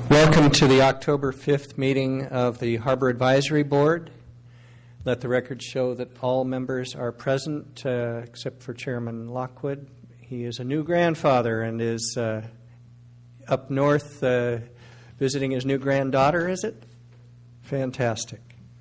Welcome to the October 5th meeting of the Harbor Advisory Board. Let the record show that all members are present except for Chairman Lockwood. He is a new grandfather and is up north visiting his new granddaughter, is it? Fantastic.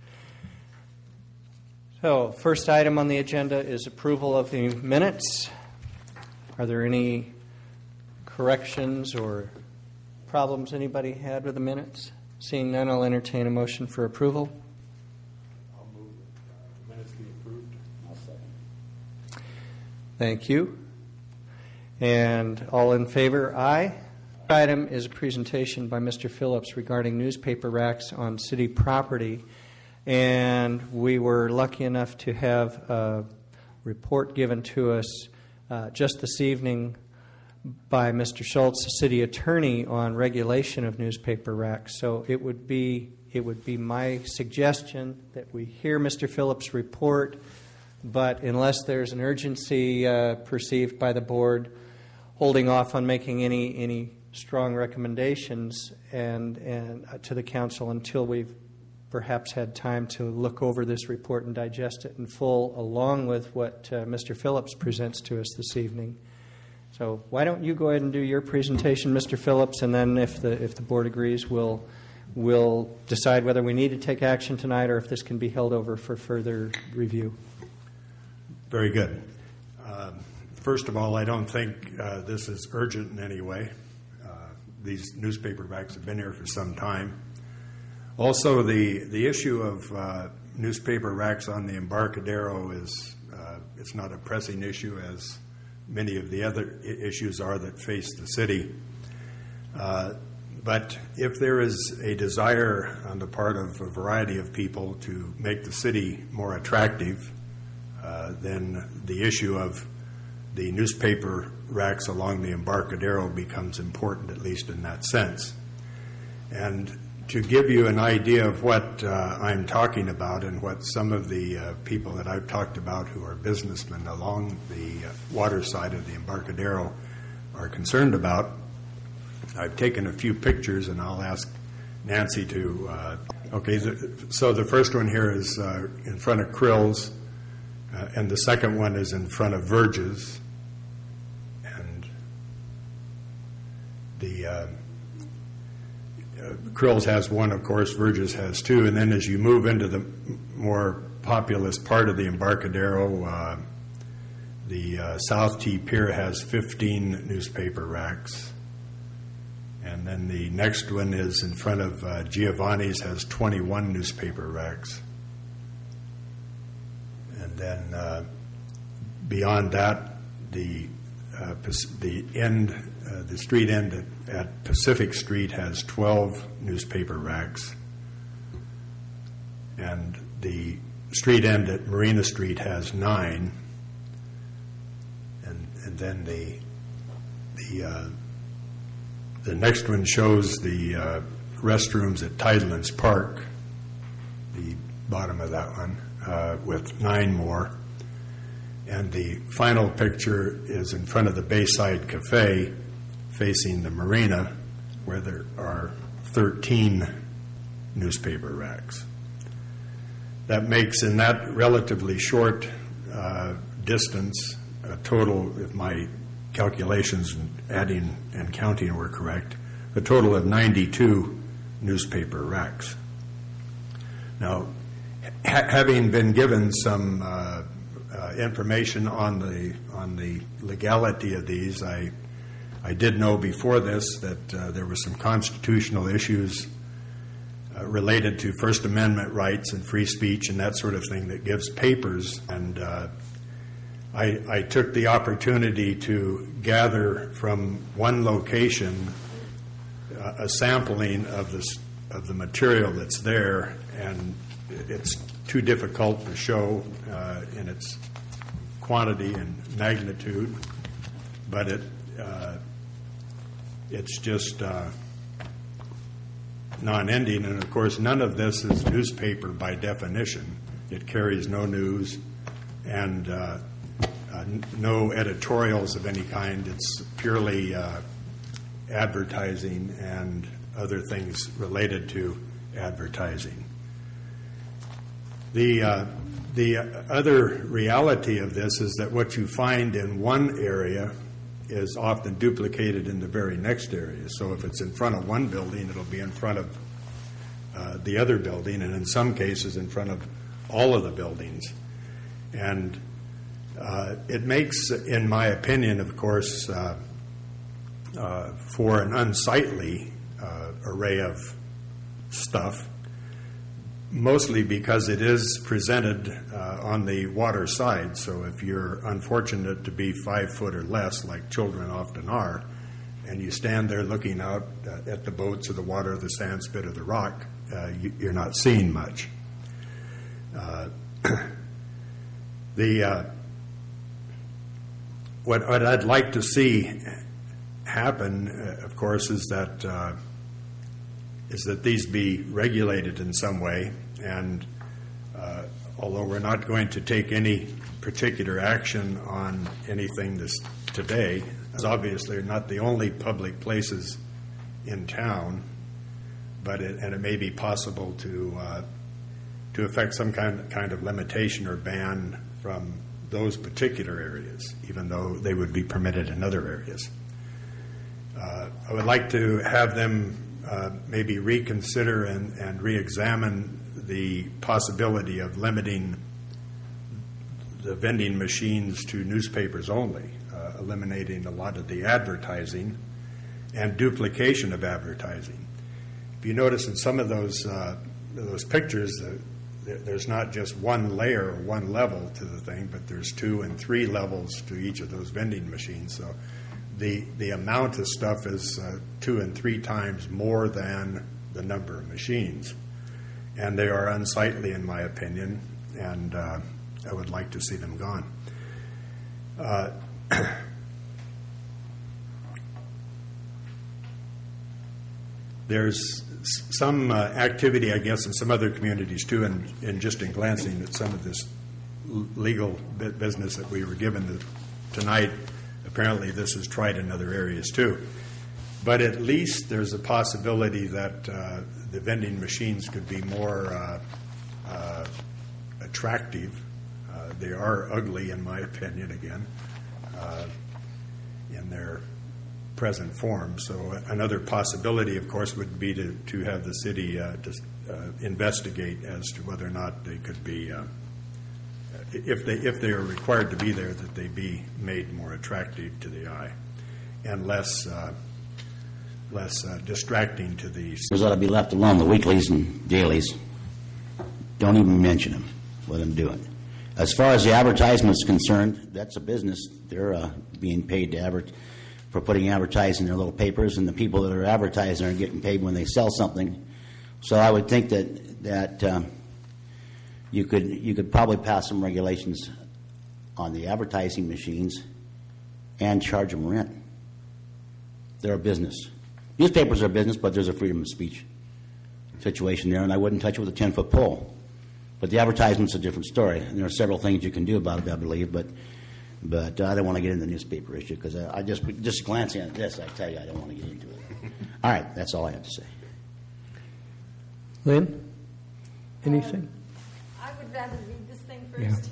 So, first item on the agenda is approval of the minutes. Are there any corrections or problems anybody had with the minutes? Seeing none, I'll entertain a motion for approval. I'll move the minutes be approved. I'll second. Thank you. And all in favor, aye. Item is a presentation by Mr. Phillips regarding newspaper racks on city property. And we were lucky enough to have a report given to us just this evening by Mr. Schultz, the city attorney, on regulation of newspaper racks. So it would be my suggestion that we hear Mr. Phillips' report, but unless there's an urgency perceived by the board, holding off on making any strong recommendations and to the council until we've perhaps had time to look over this report and digest it in full, along with what Mr. Phillips presents to us this evening. So why don't you go ahead and do your presentation, Mr. Phillips, and then if the board agrees, we'll decide whether we need to take action tonight or if this can be held over for further review. Very good. First of all, I don't think this is urgent in any way. These newspaper racks have been here for some time. Also, the issue of newspaper racks on the Embarcadero is it's not a pressing issue as many of the other issues are that face the city. But if there is a desire on the part of a variety of people to make the city more attractive, then the issue of the newspaper racks along the Embarcadero becomes important, at least in that sense. And to give you an idea of what I'm talking about and what some of the people that I've talked about who are businessmen along the water side of the Embarcadero are concerned about, I've taken a few pictures and I'll ask Nancy to... so the first one here is in front of Krill's, and the second one is in front of Verge's. And the... Krill's has one, of course, Verge's has two, and then as you move into the more populous part of the Embarcadero, the South T Pier has 15 newspaper racks, and then the next one is in front of Giovanni's, has 21 newspaper racks, and then beyond that, the street end at Pacific Street has 12 newspaper racks, and the street end at Marina Street has 9, and then the next one shows the restrooms at Tidelands Park, the bottom of that one, with 9 more. And the final picture is in front of the Bayside Cafe facing the marina, where there are 13 newspaper racks. That makes, in that relatively short distance, a total, if my calculations adding and counting were correct, a total of 92 newspaper racks. Now, having been given some information on the legality of these, I did know before this that there were some constitutional issues related to First Amendment rights and free speech and that sort of thing that gives papers, and I took the opportunity to gather from one location a sampling of the material that's there, and it's too difficult to show in its quantity and magnitude, but it's just non-ending. And of course, none of this is newspaper by definition. It carries no news and no editorials of any kind. It's purely advertising and other things related to advertising. The other reality of this is that what you find in one area is often duplicated in the very next area. So if it's in front of one building, it'll be in front of the other building, and in some cases in front of all of the buildings. And it makes, in my opinion, of course, for an unsightly array of stuff, mostly because it is presented on the water side. So if you're unfortunate to be 5 foot or less, like children often are, and you stand there looking out at the boats or the water, the sand spit, or the rock, you're not seeing much. What I'd like to see happen, of course, is that these be regulated in some way. And although we're not going to take any particular action on anything today, it's obviously not the only public places in town, but it may be possible to affect some kind of limitation or ban from those particular areas, even though they would be permitted in other areas. I would like to have them maybe reconsider and re-examine the possibility of limiting the vending machines to newspapers only, eliminating a lot of the advertising and duplication of advertising. If you notice in some of those pictures, there's not just one layer or one level to the thing, but there's 2 and 3 levels to each of those vending machines. So the amount of stuff is 2 and 3 times more than the number of machines. And they are unsightly, in my opinion, and I would like to see them gone. There's some activity, I guess, in some other communities, too, and just in glancing at some of this legal business that we were given tonight, apparently this is tried in other areas, too. But at least there's a possibility that the vending machines could be more attractive. They are ugly, in my opinion, again, in their present form. So another possibility, of course, would be to have the city investigate as to whether or not they could be, if they are required to be there, that they be made more attractive to the eye and less distracting to the. Those ought to be left alone. The weeklies and dailies, don't even mention them. Let them do it. As far as the advertisement is concerned, that's a business. They're being paid to for putting advertising in their little papers, and the people that are advertising are getting paid when they sell something. So I would think that you could probably pass some regulations on the advertising machines and charge them rent. They're a business. Newspapers are a business, but there's a freedom of speech situation there, and I wouldn't touch it with a 10-foot pole. But the advertisement's a different story, and there are several things you can do about it, I believe, but I don't want to get into the newspaper issue because I just glancing at this, I tell you, I don't want to get into it. All right, that's all I have to say. Lynn, anything? I would rather read this thing first.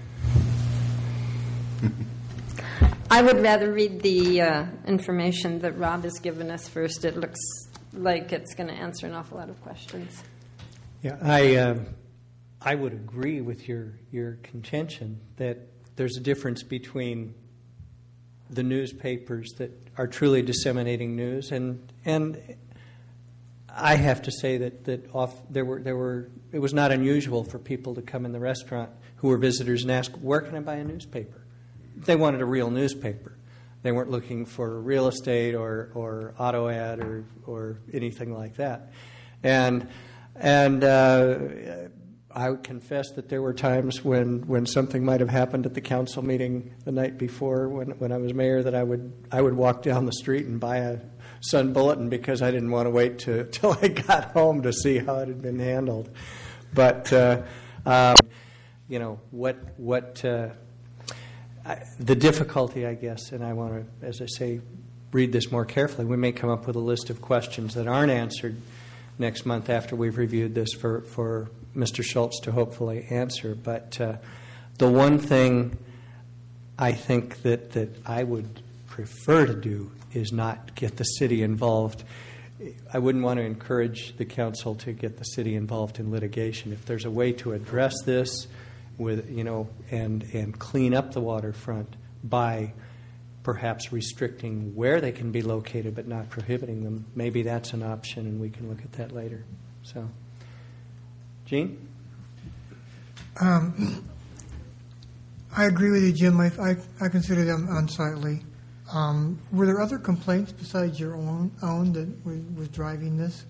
Yeah. I would rather read the information that Rob has given us first. It looks like it's going to answer an awful lot of questions. Yeah, I would agree with your contention that there's a difference between the newspapers that are truly disseminating news and I have to say that it was not unusual for people to come in the restaurant who were visitors and ask, where can I buy a newspaper? They wanted a real newspaper. They weren't looking for real estate or auto ad or anything like that. And I would confess that there were times when something might have happened at the council meeting the night before when I was mayor that I would walk down the street and buy a Sun Bulletin because I didn't want to wait till I got home to see how it had been handled. But the difficulty, I guess, and I want to, as I say, read this more carefully. We may come up with a list of questions that aren't answered next month after we've reviewed this for Mr. Schultz to hopefully answer. But the one thing I think that I would prefer to do is not get the city involved. I wouldn't want to encourage the council to get the city involved in litigation. If there's a way to address this with, and clean up the waterfront by perhaps restricting where they can be located but not prohibiting them, maybe that's an option, and we can look at that later. So, Gene? I agree with you, Jim. I consider them unsightly. Were there other complaints besides your own that was driving this?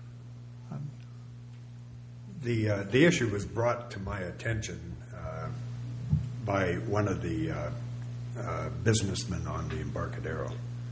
The issue was brought to my attention by one of the businessmen on the Embarcadero,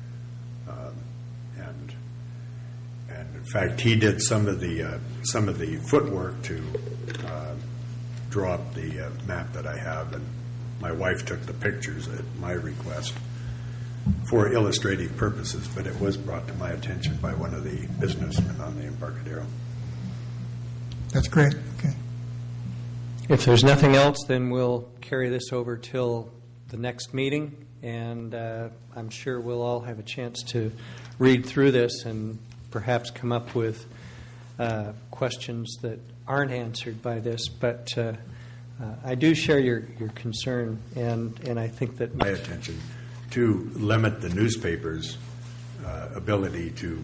and in fact he did some of the footwork to draw up the map that I have, and my wife took the pictures at my request for illustrative purposes, but it was brought to my attention by one of the businessmen on the Embarcadero. That's great. Okay. If there's nothing else, then we'll carry this over till the next meeting, and I'm sure we'll all have a chance to read through this and perhaps come up with questions that aren't answered by this. But I do share your concern, and I think that my attention to limit the newspaper's ability to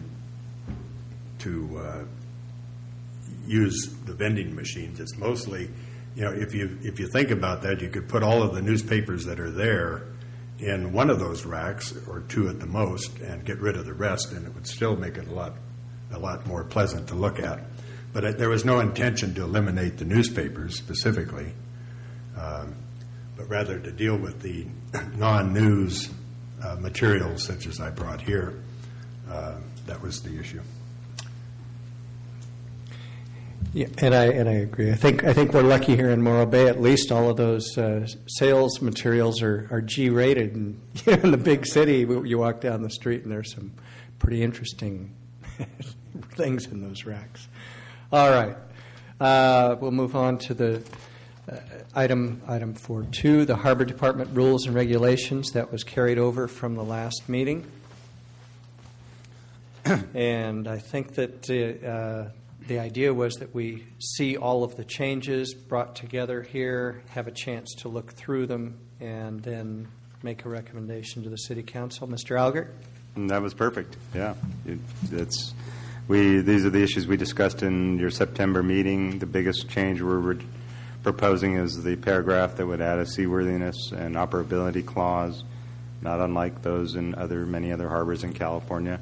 use the vending machines. It's mostly, if you think about that, you could put all of the newspapers that are there in one of those racks, or two at the most, and get rid of the rest, and it would still make it a lot more pleasant to look at. But there was no intention to eliminate the newspapers specifically, but rather to deal with the non-news materials such as I brought here. That was the issue. Yeah, and I agree. I think we're lucky here in Morro Bay. At least all of those sales materials are G-rated, and in the big city, you walk down the street and there's some pretty interesting things in those racks. All right, we'll move on to the item 4.2, the Harbor Department rules and regulations that was carried over from the last meeting, and I think that the idea was that we see all of the changes brought together here, have a chance to look through them, and then make a recommendation to the City Council. Mr. Algert? And that was perfect. Yeah. These are the issues we discussed in your September meeting. The biggest change we're proposing is the paragraph that would add a seaworthiness and operability clause, not unlike those in many other harbors in California.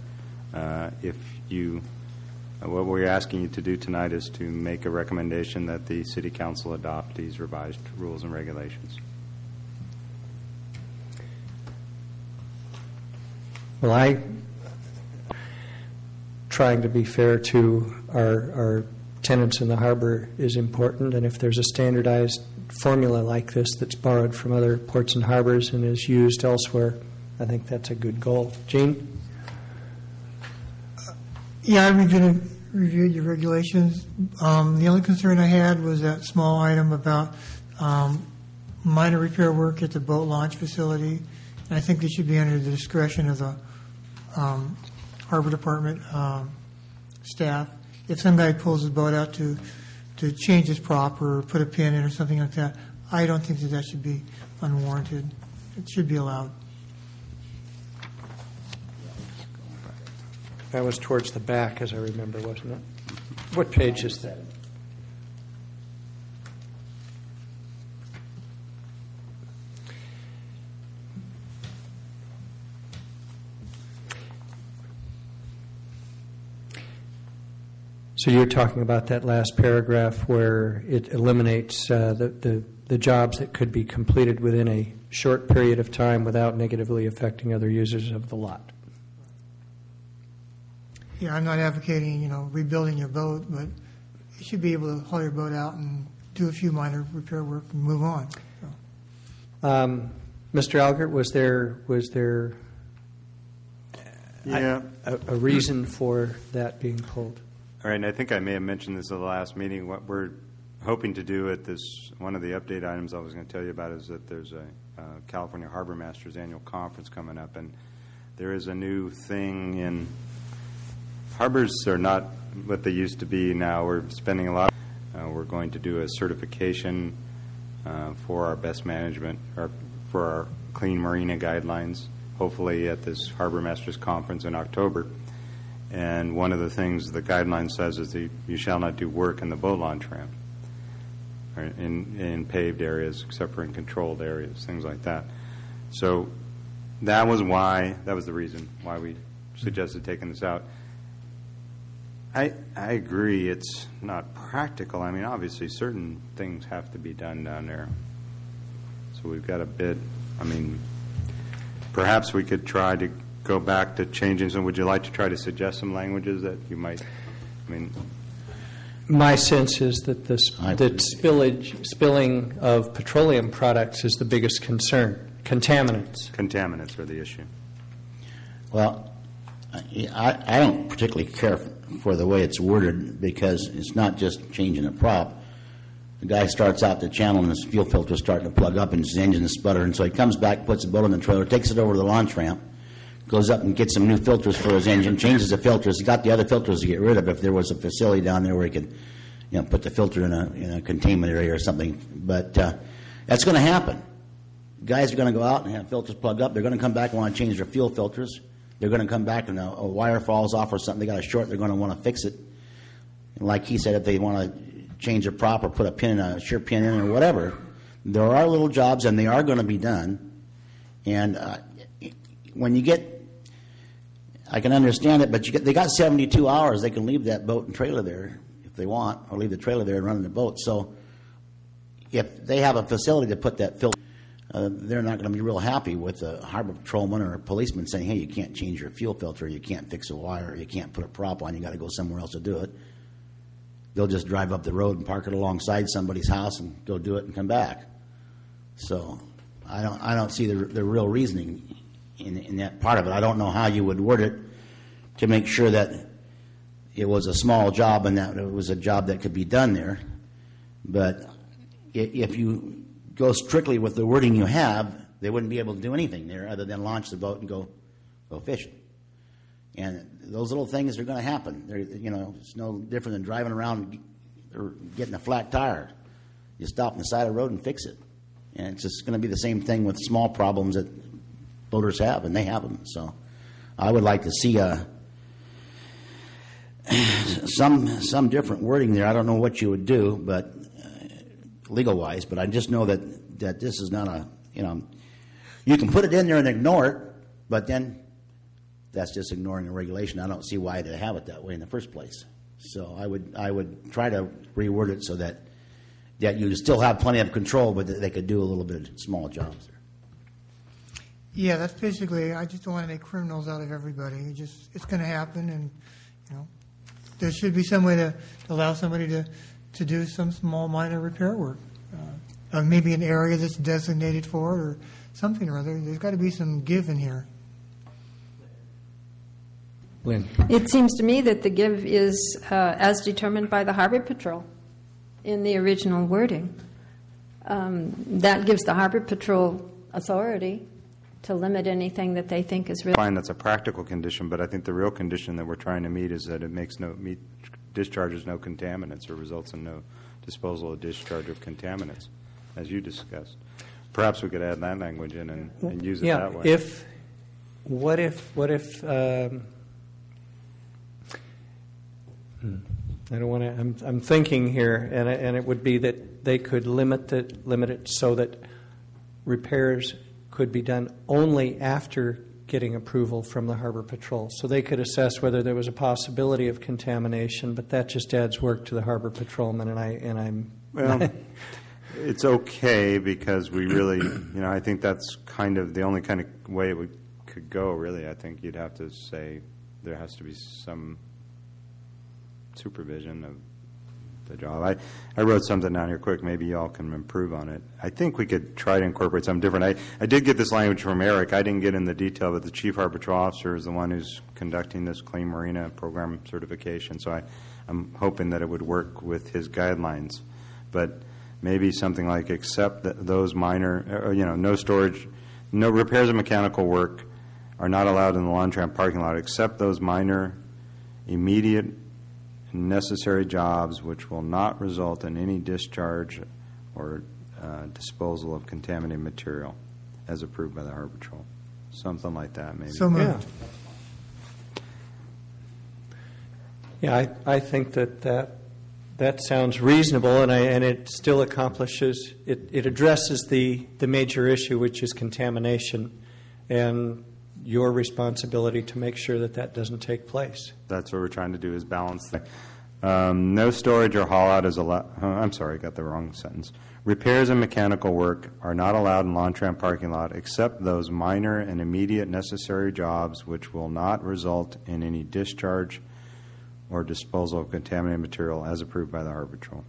What we're asking you to do tonight is to make a recommendation that the City Council adopt these revised rules and regulations. Well, trying to be fair to our tenants in the harbor is important, and if there's a standardized formula like this that's borrowed from other ports and harbors and is used elsewhere, I think that's a good goal. Gene? Yeah, I reviewed your regulations. The only concern I had was that small item about minor repair work at the boat launch facility, and I think this should be under the discretion of the Harbor Department staff. If some guy pulls his boat out to change his prop or put a pin in or something like that, I don't think that should be unwarranted. It should be allowed. That was towards the back, as I remember, wasn't it? What page is that? So you're talking about that last paragraph where it eliminates the jobs that could be completed within a short period of time without negatively affecting other users of the lot. Yeah, I'm not advocating, rebuilding your boat, but you should be able to haul your boat out and do a few minor repair work and move on. So. Mr. Algert, was there Yeah. a reason for that being pulled. All right, and I think I may have mentioned this at the last meeting. What we're hoping to do at this, one of the update items I was going to tell you about is that there's a California Harbor Masters annual conference coming up, and there is a new thing in harbors are not what they used to be now. We're spending a lot. We're going to do a certification for our best management, or for our clean marina guidelines, hopefully at this Harbor Masters conference in October. And one of the things the guideline says is that you shall not do work in the boat launch ramp, or in paved areas, except for in controlled areas, things like that. So that was the reason why we suggested taking this out. I agree it's not practical. I mean, obviously certain things have to be done down there. So we've got a bit, I mean, perhaps we could try to go back to changing some. Would you like to try to suggest some languages that you might, I mean... My sense is that spilling of petroleum products is the biggest concern. Contaminants. Contaminants are the issue. Well, I don't particularly care for the way it's worded, because it's not just changing a prop. The guy starts out the channel and his fuel filter is starting to plug up and his engine is sputtering, so he comes back, puts the boat on the trailer, takes it over to the launch ramp, goes up and gets some new filters for his engine, changes the filters. He's got the other filters to get rid of if there was a facility down there where he could, put the filter in a containment area or something. But that's going to happen. Guys are going to go out and have filters plugged up. They're going to come back and want to change their fuel filters. They're going to come back and a wire falls off or something. They got a short. They're going to want to fix it. And like he said, if they want to change a prop or put a pin in a shear pin in or whatever, there are little jobs and they are going to be done. And when you get, I can understand it, but they got 72 hours. They can leave that boat and trailer there if they want, or leave the trailer there and run in the boat. So if they have a facility to put that filter, they're not going to be real happy with a harbor patrolman or a policeman saying, hey, you can't change your fuel filter, you can't fix a wire, you can't put a prop on, you got to go somewhere else to do it. They'll just drive up the road and park it alongside somebody's house and go do it and come back. So I don't see the real reasoning in that part of it. I don't know how you would word it to make sure that it was a small job and that it was a job that could be done there. But if you go strictly with the wording you have, they wouldn't be able to do anything there other than launch the boat and go fishing. And those little things are going to happen. It's no different than driving around or getting a flat tire. You stop on the side of the road and fix it. And it's just going to be the same thing with small problems that boaters have, and they have them. So I would like to see some different wording there. I don't know what you would do, but legal-wise, but I just know that this is not you can put it in there and ignore it, but then that's just ignoring a regulation. I don't see why they have it that way in the first place. So I would try to reword it so that you still have plenty of control, but that they could do a little bit of small jobs there. Yeah, that's basically, I just don't want to make criminals out of everybody. It's going to happen, and there should be some way to allow somebody to do some small minor repair work. Maybe an area that's designated for it or something or other. There's got to be some give in here. Lynn. It seems to me that the give is as determined by the Harbor Patrol in the original wording. That gives the Harbor Patrol authority to limit anything that they think is really... Fine, that's a practical condition, but I think the real condition that we're trying to meet is that it discharges no contaminants or results in no disposal or discharge of contaminants, as you discussed. Perhaps we could add that language in and use it that way. What if I don't want to. I'm thinking here, and it would be that they could limit it so that repairs could be done only after getting approval from the Harbor Patrol. So they could assess whether there was a possibility of contamination, but that just adds work to the Harbor Patrolman, and I'm. Well, it's okay because we really, I think that's kind of the only kind of way it could go. Really, I think you'd have to say there has to be some supervision of the job. I wrote something down here quick. Maybe y'all can improve on it. I think we could try to incorporate something different. I did get this language from Eric. I didn't get in the detail, but the Chief Harbor Patrol Officer is the one who's conducting this Clean Marina program certification. So I'm hoping that it would work with his guidelines. But maybe something like except those minor, no storage, no repairs and mechanical work are not allowed in the Lontran parking lot except those minor, immediate, necessary jobs which will not result in any discharge or disposal of contaminated material as approved by the Harbor Patrol. Something like that, maybe. So moved. Yeah, I think that sounds reasonable, and it still accomplishes, it addresses the major issue, which is contamination, and your responsibility to make sure that doesn't take place. That's what we're trying to do, is balance the no storage or haul out is allowed. I'm sorry, I got the wrong sentence. Repairs and mechanical work are not allowed in Lontran parking lot except those minor and immediate necessary jobs which will not result in any discharge or disposal of contaminated material as approved by the Harbor Patrol.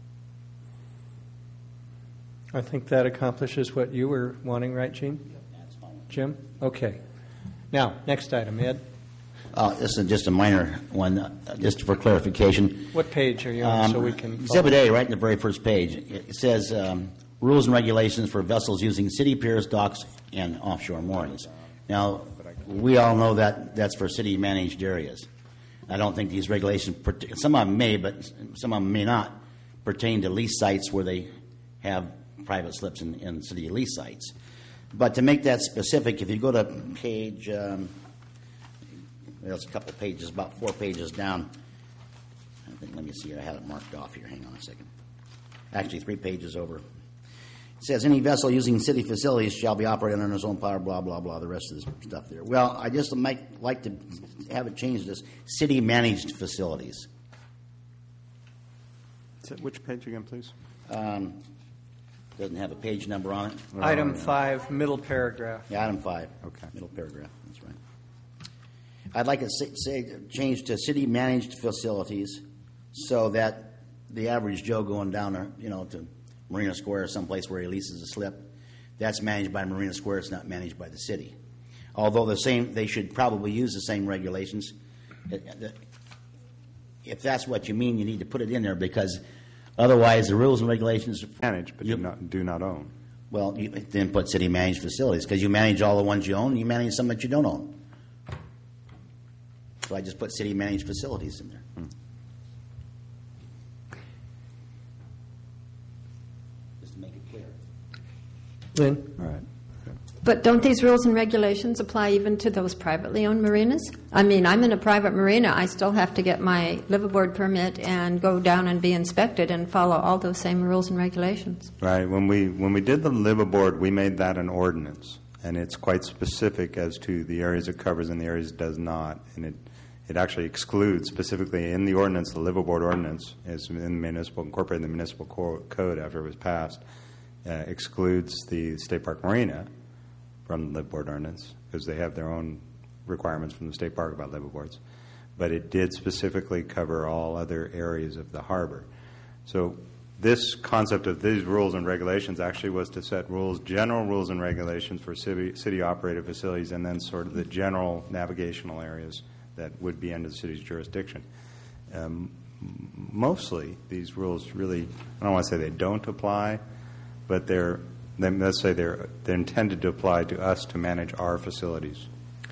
I think that accomplishes what you were wanting, right, Gene? That's fine. Jim? Okay. Now, next item, Ed. This is just a minor one, just for clarification. What page are you on so we can... Exhibit A, right in the very first page, it says rules and regulations for vessels using city piers, docks, and offshore moorings. Now, we all know that that's for city-managed areas. I don't think these regulations, some of them may, but some of them may not, pertain to lease sites where they have private slips in city lease sites. But to make that specific, if you go to page, there's a couple pages, about 4 pages down. I think, let me see, I had it marked off here. Hang on a second. Actually, 3 pages over. It says, any vessel using city facilities shall be operated under its own power, blah, blah, blah, the rest of this stuff there. Well, I just might like to have it changed as city-managed facilities. Which page again, please? Doesn't have a page number on it. Item 5, middle paragraph. Yeah, item 5. Okay. Middle paragraph, that's right. I'd like to say change to city-managed facilities so that the average Joe going down there, to Marina Square or someplace where he leases a slip, that's managed by Marina Square. It's not managed by the city. Although they should probably use the same regulations. If that's what you mean, you need to put it in there because otherwise the rules and regulations Manage, but do not own. Well, you then put city-managed facilities because you manage all the ones you own and you manage some that you don't own. So I just put city-managed facilities in there. Just to make it clear. Lynn? All right. But don't these rules and regulations apply even to those privately owned marinas? I mean, I'm in a private marina. I still have to get my liveaboard permit and go down and be inspected and follow all those same rules and regulations. Right. When we did the liveaboard, we made that an ordinance, and it's quite specific as to the areas it covers and the areas it does not. And it actually excludes specifically in the ordinance, the liveaboard ordinance is incorporated in the municipal code after it was passed, excludes the State Park Marina from the liveaboard ordinance because they have their own requirements from the state park about liveaboards. But it did specifically cover all other areas of the harbor. So this concept of these rules and regulations actually was to set general rules and regulations for city-operated facilities and then sort of the general navigational areas that would be under the city's jurisdiction. Mostly, these rules really, I don't want to say they don't apply, but let's say they're intended to apply to us to manage our facilities.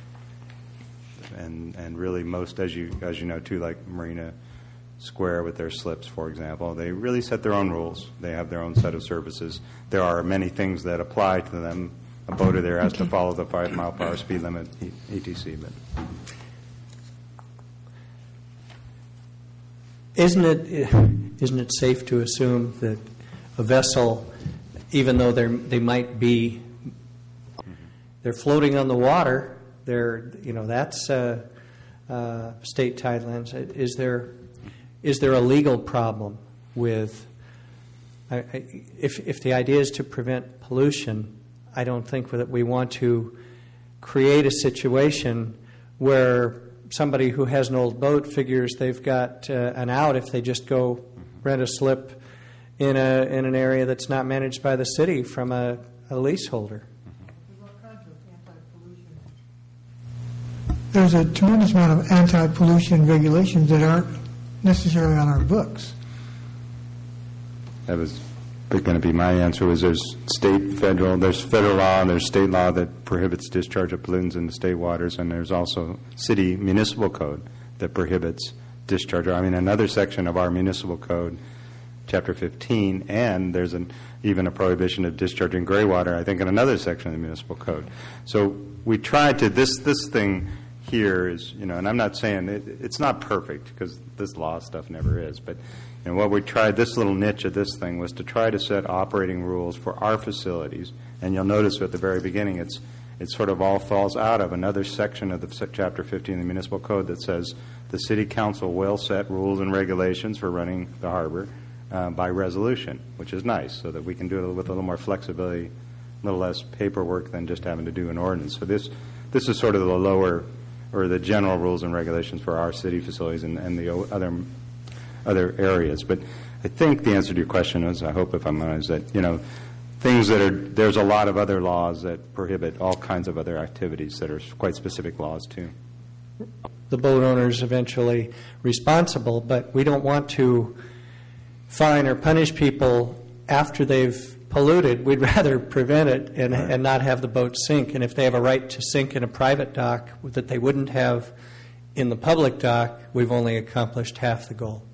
And really most, as you know, too, like Marina Square with their slips, for example, they really set their own rules. They have their own set of services. There are many things that apply to them. A boater there has to follow the 5-mile-per-hour speed limit, etc. But Isn't it safe to assume that a vessel, even though they're floating on the water, that's state tidelands. Is there a legal problem with? If the idea is to prevent pollution, I don't think that we want to create a situation where somebody who has an old boat figures they've got an out if they just go rent a slip in an area that's not managed by the city from a leaseholder. There's a tremendous amount of anti-pollution regulations that aren't necessarily on our books. That was going to be my answer. Was there's federal law and there's state law that prohibits discharge of pollutants into state waters, and there's also city municipal code that prohibits discharge. I mean, another section of our municipal code, Chapter 15, and there's even a prohibition of discharging gray water, I think, in another section of the municipal code. So we tried to, this thing here is, and I'm not saying it's not perfect, because this law stuff never is, but what we tried, this little niche of this thing was to try to set operating rules for our facilities, and you'll notice at the very beginning it sort of all falls out of another section of the Chapter 15 of the municipal code that says the city council will set rules and regulations for running the harbor by resolution, which is nice, so that we can do it with a little more flexibility, a little less paperwork than just having to do an ordinance. So this is sort of the lower, or the general rules and regulations for our city facilities and the other areas. But I think the answer to your question is, I hope if I'm honest, that, things that are, there's a lot of other laws that prohibit all kinds of other activities that are quite specific laws too. The boat owner's eventually responsible, but we don't want to fine or punish people after they've polluted. We'd rather prevent it and not have the boat sink. And if they have a right to sink in a private dock that they wouldn't have in the public dock, we've only accomplished half the goal.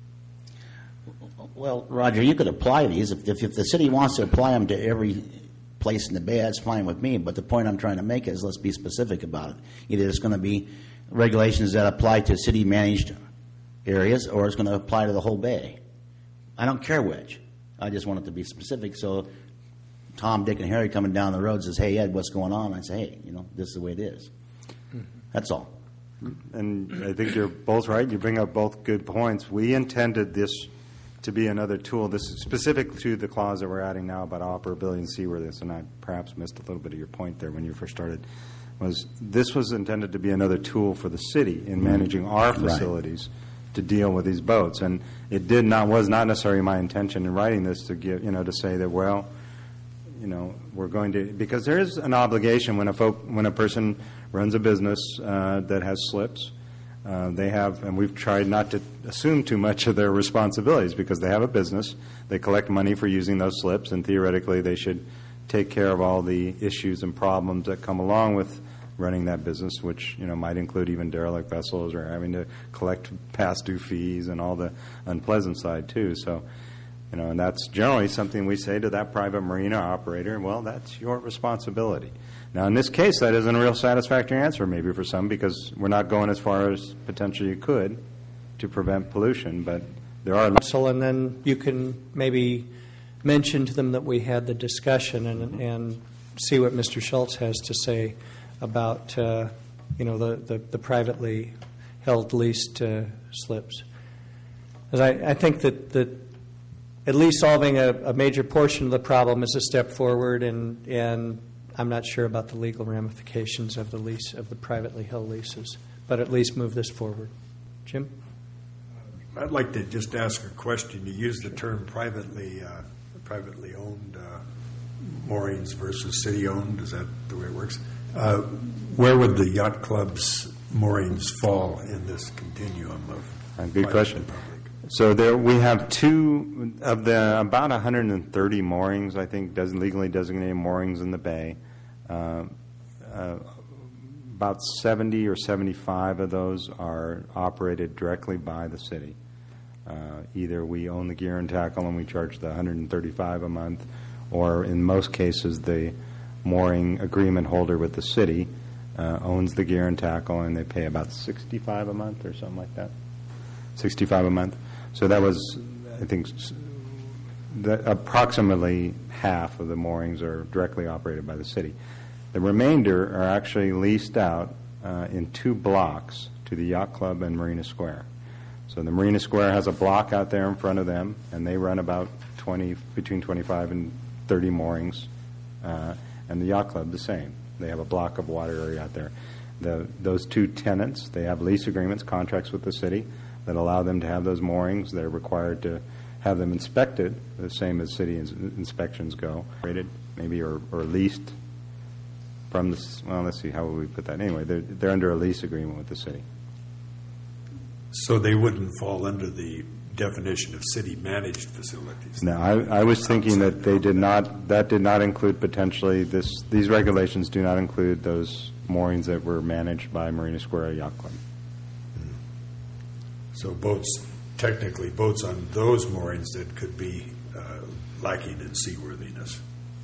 Well, Roger, you could apply these. If the city wants to apply them to every place in the bay, that's fine with me. But the point I'm trying to make is, let's be specific about it. Either it's going to be regulations that apply to city-managed areas, or it's going to apply to the whole bay. I don't care which. I just want it to be specific. So Tom, Dick, and Harry coming down the road says, "Hey, Ed, what's going on?" I say, "Hey, this is the way it is." That's all. And I think you're both right. You bring up both good points. We intended this to be another tool. This is specific to the clause that we're adding now about operability and seaworthiness, and I perhaps missed a little bit of your point there when you first started. This was intended to be another tool for the city in managing our facilities to deal with these boats, and it was not necessarily my intention in writing this to give to say that we're going to, because there is an obligation when a person runs a business that has slips. They have, and we've tried not to assume too much of their responsibilities, because they have a business, they collect money for using those slips, and theoretically they should take care of all the issues and problems that come along with running that business, which might include even derelict vessels or having to collect past due fees and all the unpleasant side too. So, and that's generally something we say to that private marina operator. Well, that's your responsibility. Now, in this case, that isn't a real satisfactory answer, maybe for some, because we're not going as far as potentially you could to prevent pollution, but there are. And then you can maybe mention to them that we had the discussion and see what Mr. Schultz has to say about the privately held leased slips. As I think that at least solving a major portion of the problem is a step forward, and I'm not sure about the legal ramifications of the privately held leases, but at least move this forward. Jim? I'd like to just ask a question. You use the term privately owned moorings versus city-owned. Is that the way it works? Where would the yacht club's moorings fall in this continuum of good question. Public? So we have two of the about 130 moorings, I think, legally designated moorings in the bay. About 70 or 75 of those are operated directly by the city. Either we own the gear and tackle and we charge the $135 a month, or in most cases the mooring agreement holder with the city owns the gear and tackle, and they pay about $65 a month or something like that. $65 a month. So that was, I think, approximately half of the moorings are directly operated by the city. The remainder are actually leased out in two blocks to the Yacht Club and Marina Square. So the Marina Square has a block out there in front of them, and they run about between 25 and 30 moorings, and the Yacht Club the same. They have a block of water area out there. Those two tenants, they have lease agreements, contracts with the city that allow them to have those moorings. They're required to have them inspected, the same as city inspections go, rated maybe or leased from the, well, let's see, how would we put that? Anyway, they're under a lease agreement with the city. So they wouldn't fall under the definition of city-managed facilities? Now, I was thinking that they did not, that did not include potentially, these regulations do not include those moorings that were managed by Marina Square Yacht Club. So boats, technically boats on those moorings that could be lacking in seaworthiness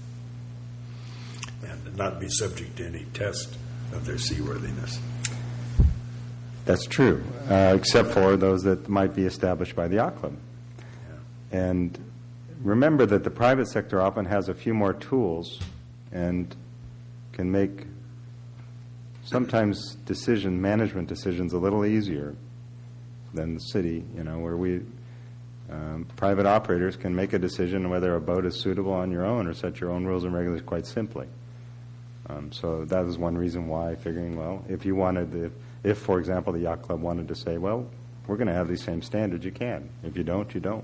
and not be subject to any test of their seaworthiness. That's true, except for those that might be established by the yacht club. Yeah. And remember that the private sector often has a few more tools and can make sometimes management decisions a little easier than the city, where private operators can make a decision whether a boat is suitable on your own or set your own rules and regulations quite simply. So that was one reason why, figuring, well, if, for example, the yacht club wanted to say, well, we're going to have these same standards, you can. If you don't, you don't.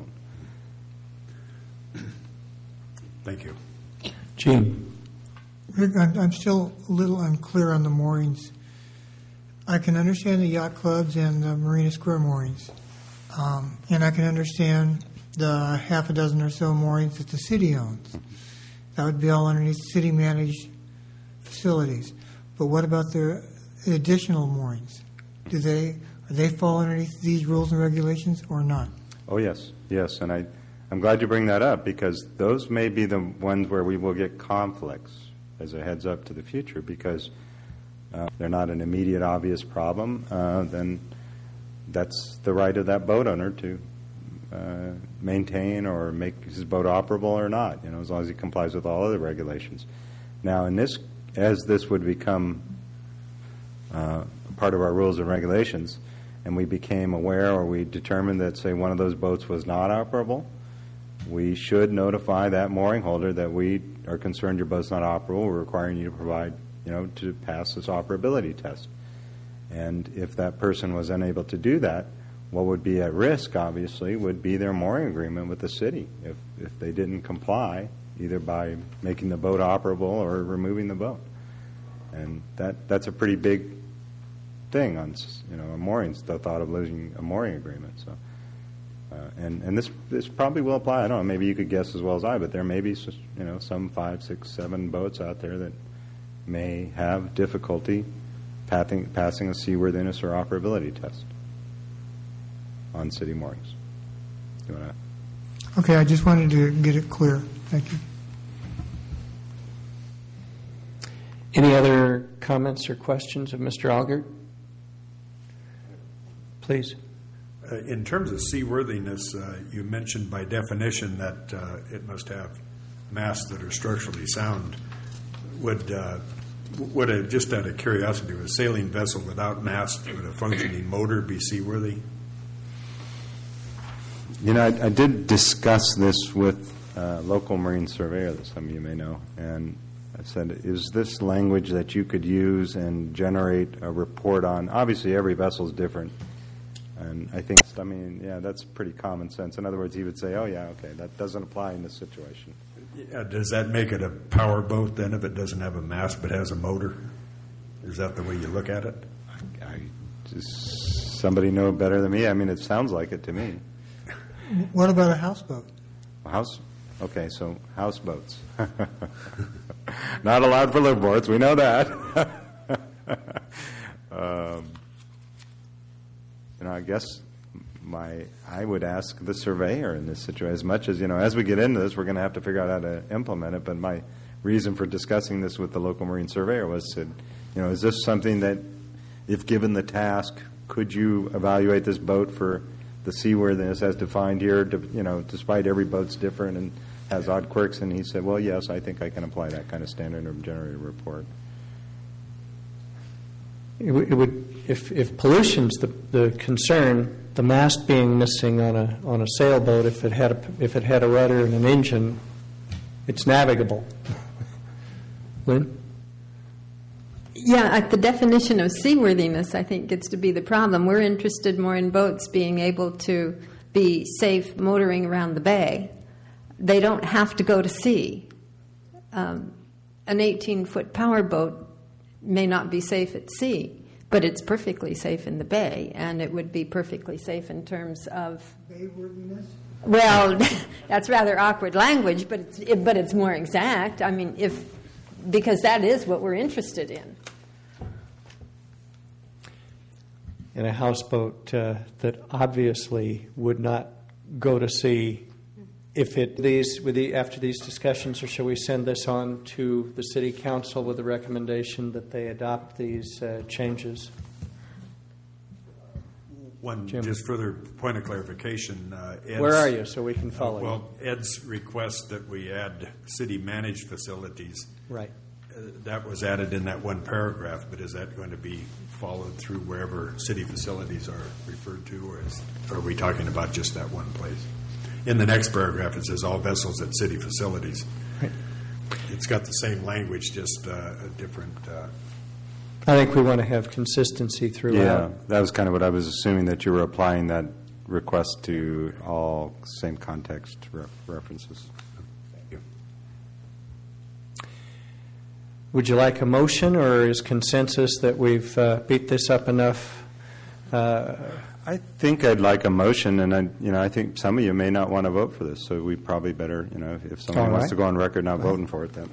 Thank you. Gene. Rick, I'm still a little unclear on the moorings. I can understand the yacht clubs and the Marina Square moorings. And I can understand the half a dozen or so moorings that the city owns. That would be all underneath city-managed facilities. But what about the additional moorings? Are they fall underneath these rules and regulations or not? Oh, yes. And I'm glad you bring that up, because those may be the ones where we will get conflicts as a heads up to the future, because they're not an immediate obvious problem. Then that's the right of that boat owner to maintain or make his boat operable or not, as long as he complies with all other regulations. Now, as this would become part of our rules and regulations, and we became aware or we determined that, say, one of those boats was not operable, we should notify that mooring holder that we are concerned your boat's not operable. We're requiring you to provide, to pass this operability test. And if that person was unable to do that, what would be at risk, obviously, would be their mooring agreement with the city if they didn't comply, either by making the boat operable or removing the boat. And that's a pretty big thing on moorings, the thought of losing a mooring agreement. So, and this probably will apply. I don't know. Maybe you could guess as well as I, but there may be some 5, 6, 7 boats out there that may have difficulty passing a seaworthiness or operability test on city moorings. You want to? Okay, I just wanted to get it clear. Thank you. Any other comments or questions of Mr. Algert? Please. In terms of seaworthiness, you mentioned by definition that it must have masts that are structurally sound. Would just out of curiosity, would a sailing vessel without mast, would a functioning motor be seaworthy? I did discuss this with a local marine surveyor that some of you may know, and I said, is this language that you could use and generate a report on? Obviously, every vessel is different, and I think, that's pretty common sense. In other words, he would say, oh, yeah, okay, that doesn't apply in this situation. Does that make it a power boat then if it doesn't have a mast but has a motor? Is that the way you look at it? Somebody know better than me. It sounds like it to me. What about a houseboat? Okay, so houseboats. Not allowed for liveaboards, we know that. I guess I would ask the surveyor in this situation, as much as we get into this, we're going to have to figure out how to implement it, but my reason for discussing this with the local marine surveyor was to, is this something that, if given the task, could you evaluate this boat for the seaworthiness as defined here, despite every boat's different and has odd quirks? And he said, well, yes, I think I can apply that kind of standard and generate a report. It would, if pollution's the concern, the mast being missing on a sailboat, if it had a rudder and an engine, it's navigable. Lynn? Yeah, the definition of seaworthiness, I think, gets to be the problem. We're interested more in boats being able to be safe motoring around the bay. They don't have to go to sea. An 18-foot powerboat may not be safe at sea, but it's perfectly safe in the bay, and it would be perfectly safe in terms of... Bayworthiness? Well, that's rather awkward language, but it's more exact. I mean, because that is what we're interested in. In a houseboat that obviously would not go to sea after these discussions, or shall we send this on to the City Council with a recommendation that they adopt these changes? One Jim. just further point of clarification. Ed's, Where are you so we can follow you? Well, Ed's request that we add city-managed facilities, Right. that was added in that one paragraph, but is that going to be followed through wherever city facilities are referred to, or are we talking about just that one place? In the next paragraph, it says all vessels at city facilities. Right. It's got the same language, just a different... I think we want to have consistency throughout. Yeah, that was kind of what I was assuming, that you were applying that request to all same context references. Thank you. Would you like a motion, or is consensus that we've beat this up enough? I think I'd like a motion, and I think some of you may not want to vote for this, so we probably better, if someone All wants right. to go on record not voting for it, then.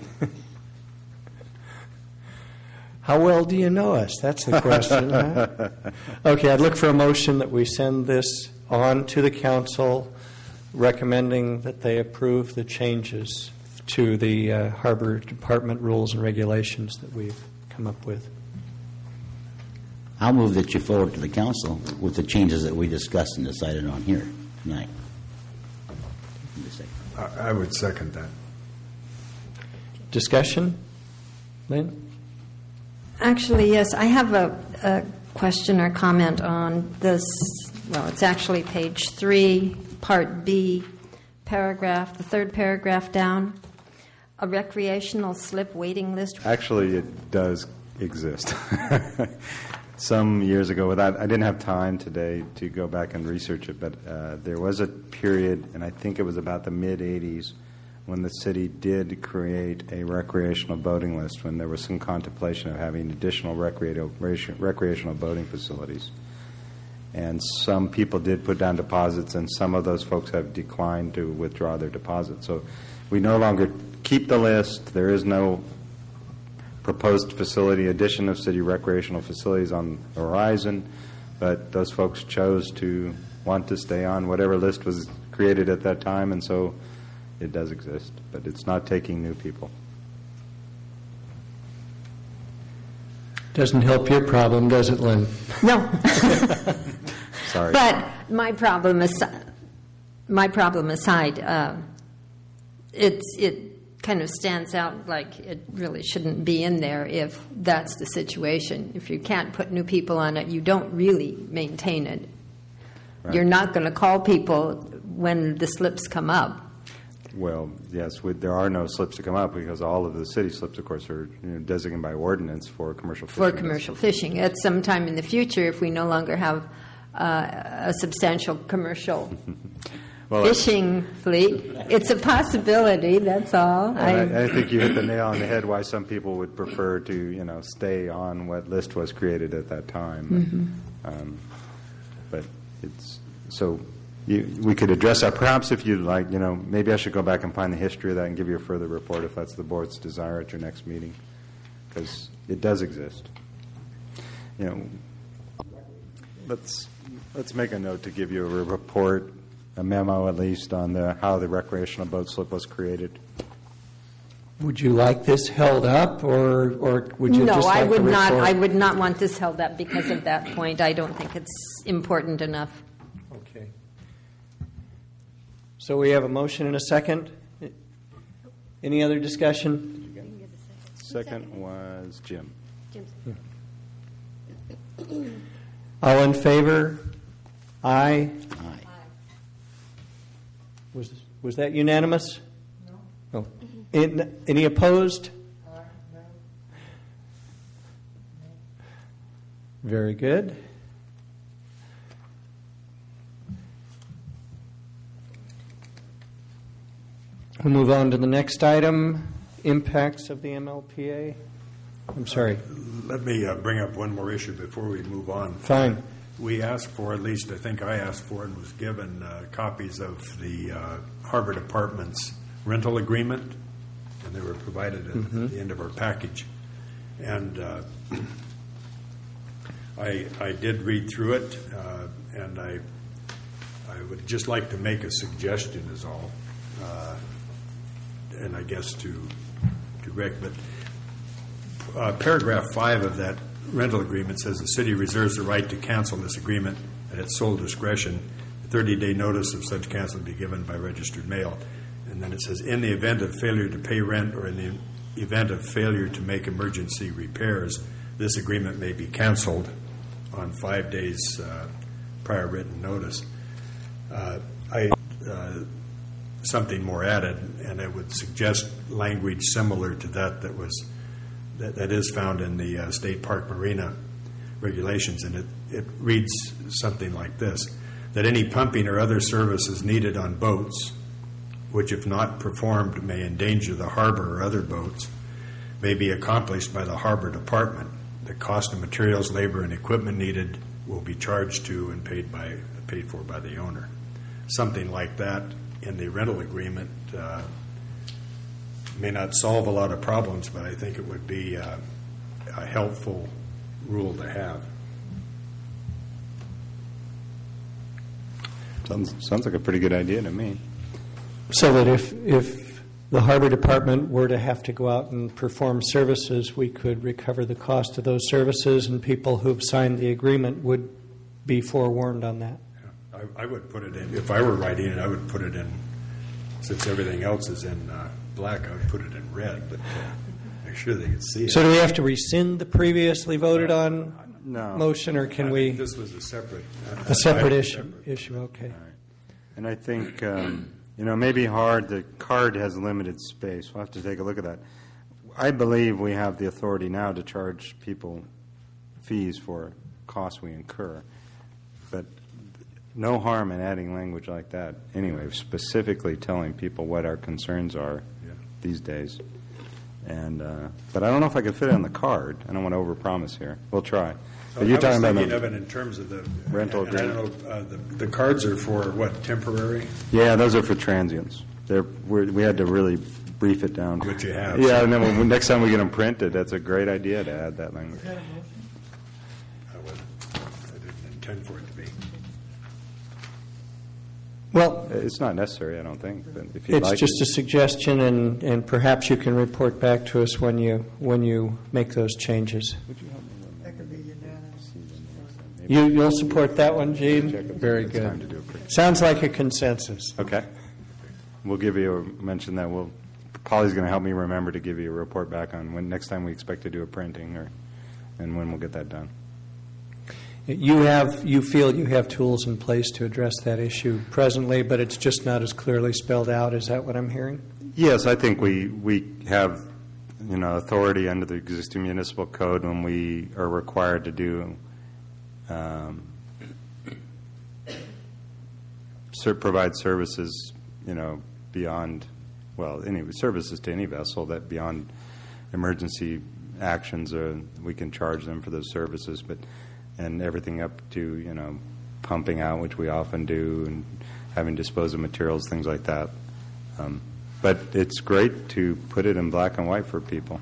How well do you know us? That's the question. Huh? Okay, I'd look for a motion that we send this on to the council, recommending that they approve the changes to the Harbor Department rules and regulations that we've come up with. I'll move that you forward to the council with the changes that we discussed and decided on here tonight. I would second that. Discussion? Lynn? Actually, yes, I have a question or comment on this. Well, it's actually page 3, part B, paragraph, the third paragraph down. A recreational slip waiting list. Actually, it does exist. Some years ago, I didn't have time today to go back and research it, but there was a period, and I think it was about the mid-'80s, when the city did create a recreational boating list, when there was some contemplation of having additional recreational boating facilities. And some people did put down deposits, and some of those folks have declined to withdraw their deposits. So we no longer keep the list. There is no proposed facility, addition of city recreational facilities on the horizon, but those folks chose to want to stay on whatever list was created at that time, and so it does exist, but it's not taking new people. Doesn't help your problem, does it, Lynn? No. Sorry. But my problem aside, it kind of stands out like it really shouldn't be in there if that's the situation. If you can't put new people on it, you don't really maintain it. Right. You're not going to call people when the slips come up. Well, yes, there are no slips to come up because all of the city slips, of course, are designated by ordinance for commercial fishing. For commercial fishing. At some time in the future, if we no longer have a substantial commercial fishing fleet, it's a possibility, that's all. I think you hit the nail on the head why some people would prefer to, stay on what list was created at that time. Mm-hmm. But it's so... we could address that. Perhaps if you'd like, maybe I should go back and find the history of that and give you a further report if that's the board's desire at your next meeting, because it does exist. Let's make a note to give you a report, a memo at least, on how the recreational boat slip was created. Would you like this held up, or would you just like I would a not. report? I would not want this held up because of that point. I don't think it's important enough. Okay. So we have a motion and a second. Any other discussion? Second was Jim. All in favor? Aye. Aye. Was that unanimous? No. Any opposed? Very good. We'll move on to the next item, impacts of the MLPA. I'm sorry. Let me bring up one more issue before we move on. Fine. We asked for, at least I think I asked for and was given copies of the Harbor Department's rental agreement, and they were provided at the end of our package. And I did read through it, and I would just like to make a suggestion is all, and I guess to Rick, but paragraph 5 of that rental agreement says the city reserves the right to cancel this agreement at its sole discretion. A 30-day notice of such cancel will be given by registered mail. And then it says, in the event of failure to pay rent or in the event of failure to make emergency repairs, this agreement may be canceled on 5 days prior written notice. Something more added, and I would suggest language similar to that is found in the State Park Marina regulations, and it reads something like this: that any pumping or other services needed on boats, which if not performed may endanger the harbor or other boats, may be accomplished by the Harbor Department. The cost of materials, labor, and equipment needed will be charged to and paid for by the owner. Something like that in the rental agreement may not solve a lot of problems, but I think it would be a helpful rule to have. Sounds like a pretty good idea to me. So that if the Harbor Department were to have to go out and perform services, we could recover the cost of those services, and people who've signed the agreement would be forewarned on that. Yeah, I would put it in, if I were writing it, I would put it in, since everything else is in black, I would put it in red, but make sure they can see it. So do we have to rescind the previously voted on motion, or can we? This was a separate issue. Okay. Right. And I think, it may be hard. The card has limited space. We'll have to take a look at that. I believe we have the authority now to charge people fees for costs we incur. But no harm in adding language like that anyway, specifically telling people what our concerns are these days. And but I don't know if I can fit it on the card. I don't want to overpromise here. We'll try. But you're talking about of it in terms of the rental agreement. I don't know, the cards are for what, temporary? Yeah, those are for transients. We had to really brief it down. Which you have. Yeah, and then next time we get them printed, that's a great idea to add that language. I didn't intend for it to be. Well, it's not necessary, I don't think. But if you'd it's like just a suggestion, and perhaps you can report back to us when you make those changes. That could be unanimous. You'll support that one, Gene? Very It's time to good. do a print. Sounds like a consensus. Okay. We'll give you mention that. Polly's going to help me remember to give you a report back on when next time we expect to do a printing, and when we'll get that done. You feel you have tools in place to address that issue presently, but it's just not as clearly spelled out. Is that what I'm hearing? Yes, I think we have authority under the existing municipal code when we are required to do provide services beyond services to any vessel that beyond emergency actions, or we can charge them for those services, and everything up to pumping out, which we often do, and having disposed of materials, things like that. But it's great to put it in black and white for people.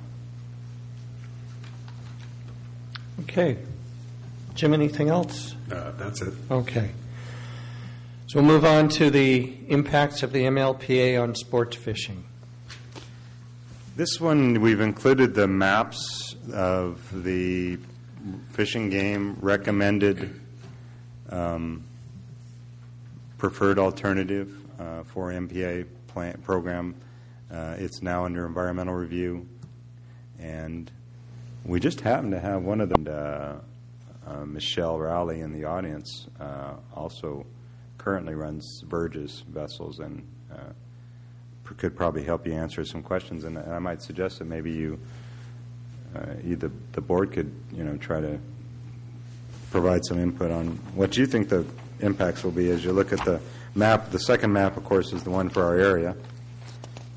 Okay. Jim, anything else? That's it. Okay. So we'll move on to the impacts of the MLPA on sports fishing. This one, we've included the maps of the fishing game recommended preferred alternative for MPA program. It's now under environmental review, and we just happen to have one of them, Michelle Rowley, in the audience, also currently runs Burgess vessels, and could probably help you answer some questions. And I might suggest that maybe you, either the board could, try to provide some input on what you think the impacts will be as you look at the map. The second map, of course, is the one for our area.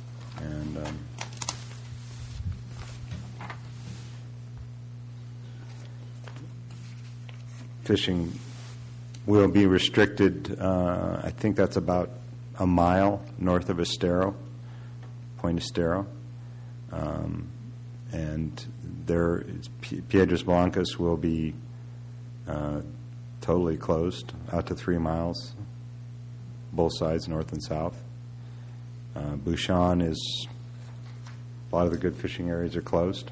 fishing will be restricted. I think that's about a mile north of Estero, Point Estero. And there, Piedras Blancas will be totally closed out to 3 miles, both sides, north and south. Bouchon is, a lot of the good fishing areas are closed.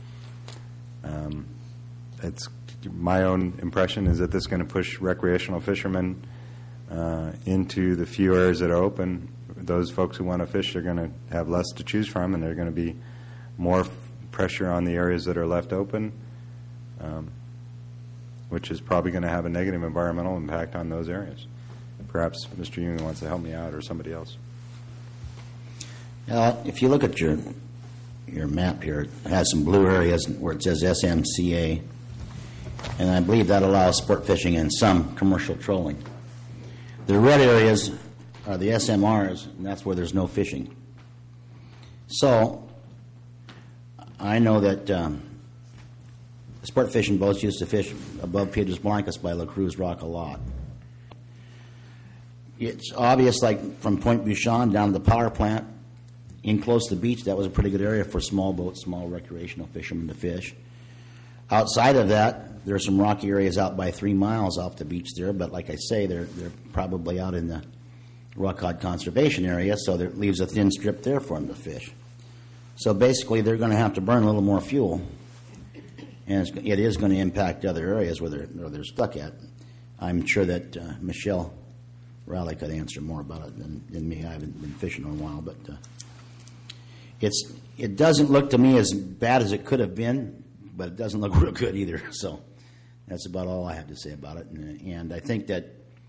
It's my own impression is that this is going to push recreational fishermen into the few areas that are open. Those folks who want to fish are going to have less to choose from, and there's going to be more pressure on the areas that are left open, which is probably going to have a negative environmental impact on those areas. Perhaps Mr. Ewing wants to help me out, or somebody else. If you look at your map here, it has some blue areas where it says SMCA, and I believe that allows sport fishing and some commercial trolling. The red areas are the SMRs, and that's where there's no fishing. So I know that sport fishing boats used to fish above Piedras Blancas by La Cruz Rock a lot. It's obvious, like from Point Bouchon down to the power plant, in close to the beach, that was a pretty good area for small boats, small recreational fishermen to fish. Outside of that, there are some rocky areas out by 3 miles off the beach there, but like I say, they're probably out in the rock cod conservation area, so that leaves a thin strip there for them to fish. So basically, they're going to have to burn a little more fuel, and it is going to impact other areas where they're stuck at. I'm sure that Michelle Rowley could answer more about it than me. I haven't been fishing in a while, but it doesn't look to me as bad as it could have been, but it doesn't look real good either. So that's about all I have to say about it. And I think that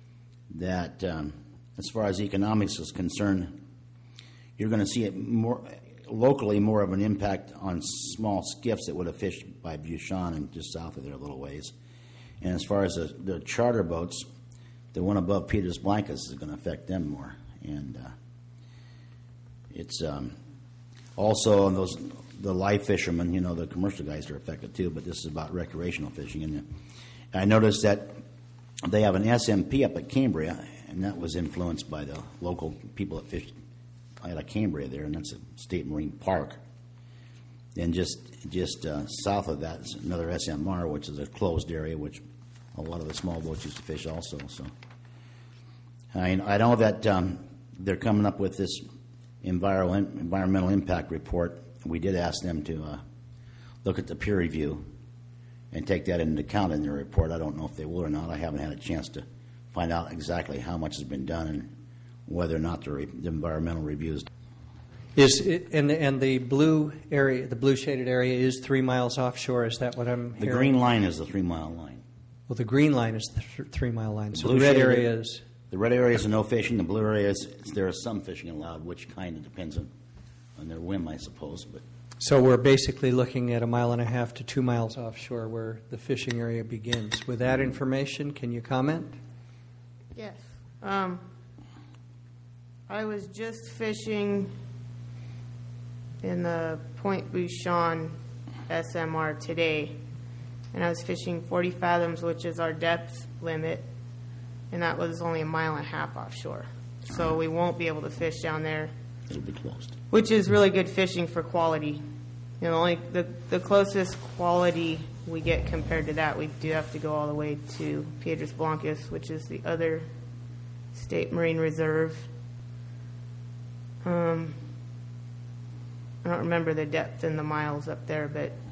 as far as economics is concerned, you're going to see it more locally, more of an impact on small skiffs that would have fished by Bouchon and just south of there a little ways. And as far as the charter boats, the one above Piedras Blancas is going to affect them more. And it's also the live fishermen, the commercial guys are affected too, but this is about recreational fishing. And I noticed that they have an SMP up at Cambria, and that was influenced by the local people that fished out of Cambria there, and that's a state marine park. And just south of that is another SMR, which is a closed area, which a lot of the small boats used to fish also. So I know that they're coming up with this environmental impact report. We did ask them to look at the peer review and take that into account in their report. I don't know if they will or not. I haven't had a chance to find out exactly how much has been done and whether or not the environmental reviews. And the blue area, the blue shaded area, is 3 miles offshore. Is that what I'm hearing? The green line is the 3 mile line. Well, the green line is the 3 mile line. The so the red area is. The red areas are no fishing. The blue areas, there is some fishing allowed, which kind of depends on their whim, I suppose. But so we're basically looking at 1.5 miles to 2 miles offshore where the fishing area begins. With that information, can you comment? Yes. I was just fishing in the Point Bouchon SMR today, and I was fishing 40 fathoms, which is our depth limit, and that was only 1.5 miles offshore. So we won't be able to fish down there. It'll be closed. Which is really good fishing for quality. Only the closest quality we get compared to that, we do have to go all the way to Piedras Blancas, which is the other state marine reserve. I don't remember the depth and the miles up there,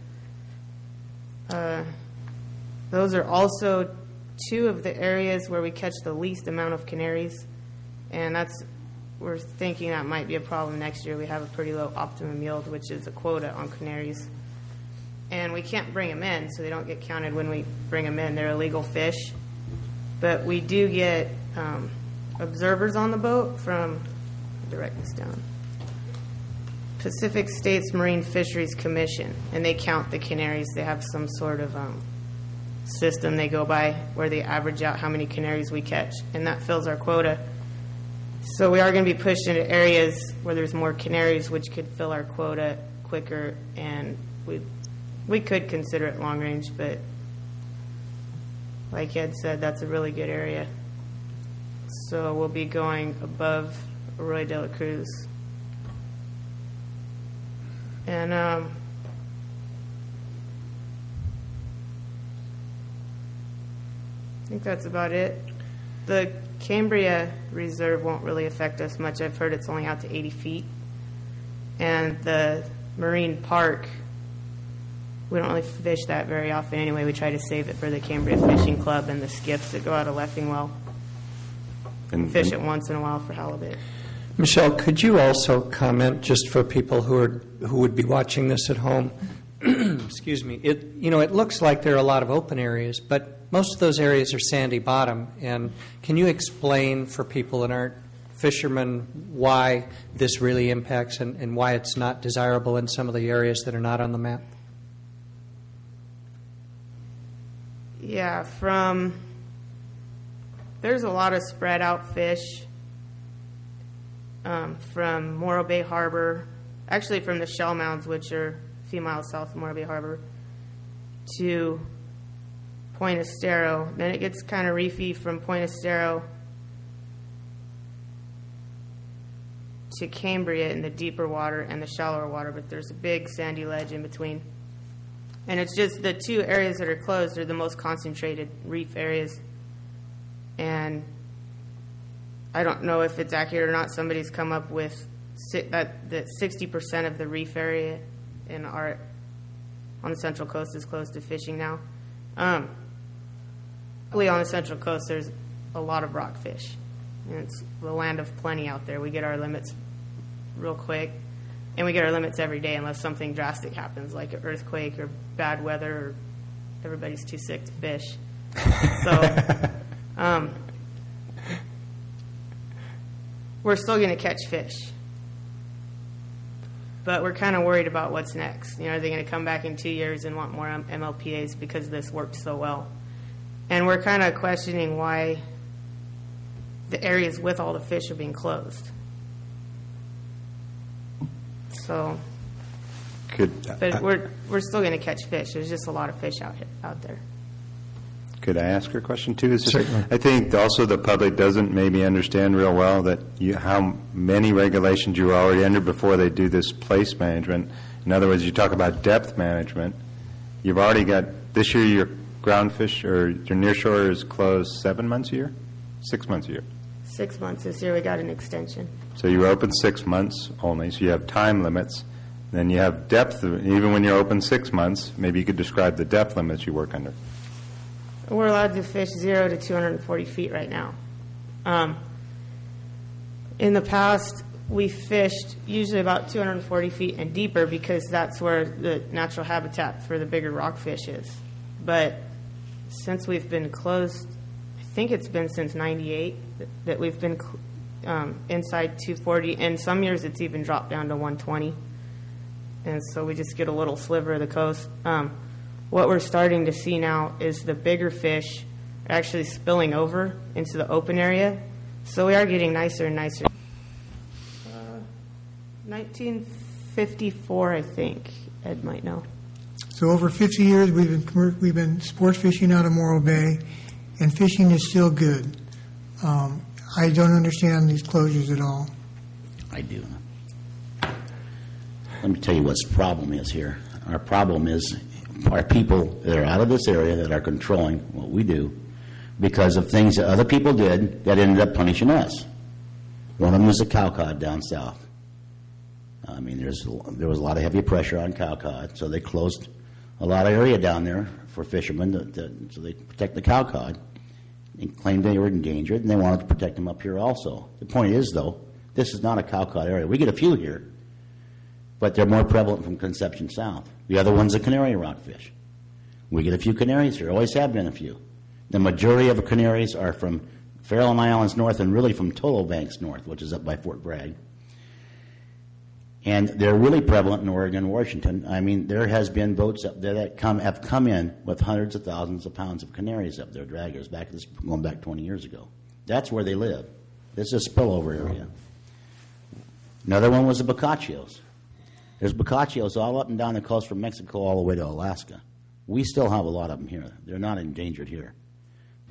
but those are also 2 of the areas where we catch the least amount of canaries, and we're thinking that might be a problem next year. We have a pretty low optimum yield, which is a quota on canaries, and we can't bring them in, so they don't get counted when we bring them in. They're illegal fish, but we do get observers on the boat from, direct this down, Pacific States Marine Fisheries Commission, and they count the canaries. They have some sort of system they go by where they average out how many canaries we catch, and that fills our quota. So we are going to be pushed into areas where there's more canaries, which could fill our quota quicker, and we could consider it long range, but like Ed said, that's a really good area. So we'll be going above Arroyo de la Cruz. And I think that's about it. The Cambria Reserve won't really affect us much. I've heard it's only out to 80 feet. And the Marine Park, we don't really fish that very often anyway. We try to save it for the Cambria Fishing Club and the skiffs that go out of Leffingwell. And fish it once in a while for halibut. Michelle, could you also comment, just for people who would be watching this at home? Excuse me. It looks like there are a lot of open areas, but most of those areas are sandy bottom. And can you explain for people that aren't fishermen why this really impacts and why it's not desirable in some of the areas that are not on the map? Yeah, there's a lot of spread out fish from Morro Bay Harbor, actually from the Shell Mounds, which are a few miles south of Morro Bay Harbor, to Point Estero. Then it gets kind of reefy from Point Estero to Cambria in the deeper water and the shallower water, but there's a big sandy ledge in between. And it's just the two areas that are closed are the most concentrated reef areas. And I don't know if it's accurate or not. Somebody's come up with that 60% of the reef area on the Central Coast is closed to fishing now. Luckily on the Central Coast, there's a lot of rockfish. And it's the land of plenty out there. We get our limits real quick, and we get our limits every day unless something drastic happens, like an earthquake or bad weather, or everybody's too sick to fish. So we're still going to catch fish. But we're kind of worried about what's next. Are they going to come back in 2 years and want more MLPAs because this worked so well? And we're kind of questioning why the areas with all the fish are being closed. So, but we're still going to catch fish. There's just a lot of fish out there. Could I ask her a question too? Certainly. I think also the public doesn't maybe understand real well that how many regulations you are already under before they do this place management. In other words, you talk about depth management. You've already got, this year your ground fish or your near shore is closed 7 months a year? 6 months a year? 6 months. This year we got an extension. So you're open 6 months only, so you have time limits. Then you have depth. Even when you're open 6 months, maybe you could describe the depth limits you work under. We're allowed to fish 0 to 240 feet right now. In the past, we fished usually about 240 feet and deeper because that's where the natural habitat for the bigger rockfish is. But since we've been closed, I think it's been since 98 that we've been inside 240. And some years it's even dropped down to 120. And so we just get a little sliver of the coast. What we're starting to see now is the bigger fish are actually spilling over into the open area. So we are getting nicer and nicer. 1954, I think. Ed might know. So over 50 years, we've been sport fishing out of Morro Bay, and fishing is still good. I don't understand these closures at all. I do. Let me tell you what the problem is here. Our problem is our people that are out of this area that are controlling what we do because of things that other people did that ended up punishing us. One of them was the cow cod down south. I mean, there was a lot of heavy pressure on cow cod, so they closed a lot of area down there for fishermen so they protect the cow cod. They claimed they were endangered, and they wanted to protect them up here also. The point is, though, this is not a cow cod area. We get a few here, but they're more prevalent from Conception south. The other one's a canary rockfish. We get a few canaries here. Always have been a few. The majority of the canaries are from Farallon Islands north and really from Tolo Banks north, which is up by Fort Bragg. And they're really prevalent in Oregon and Washington. I mean, there has been boats up there that have come in with hundreds of thousands of pounds of canaries up there, draggers, going back 20 years ago. That's where they live. This is a spillover area. Another one was the boccaccios. There's boccaccios all up and down the coast from Mexico all the way to Alaska. We still have a lot of them here. They're not endangered here.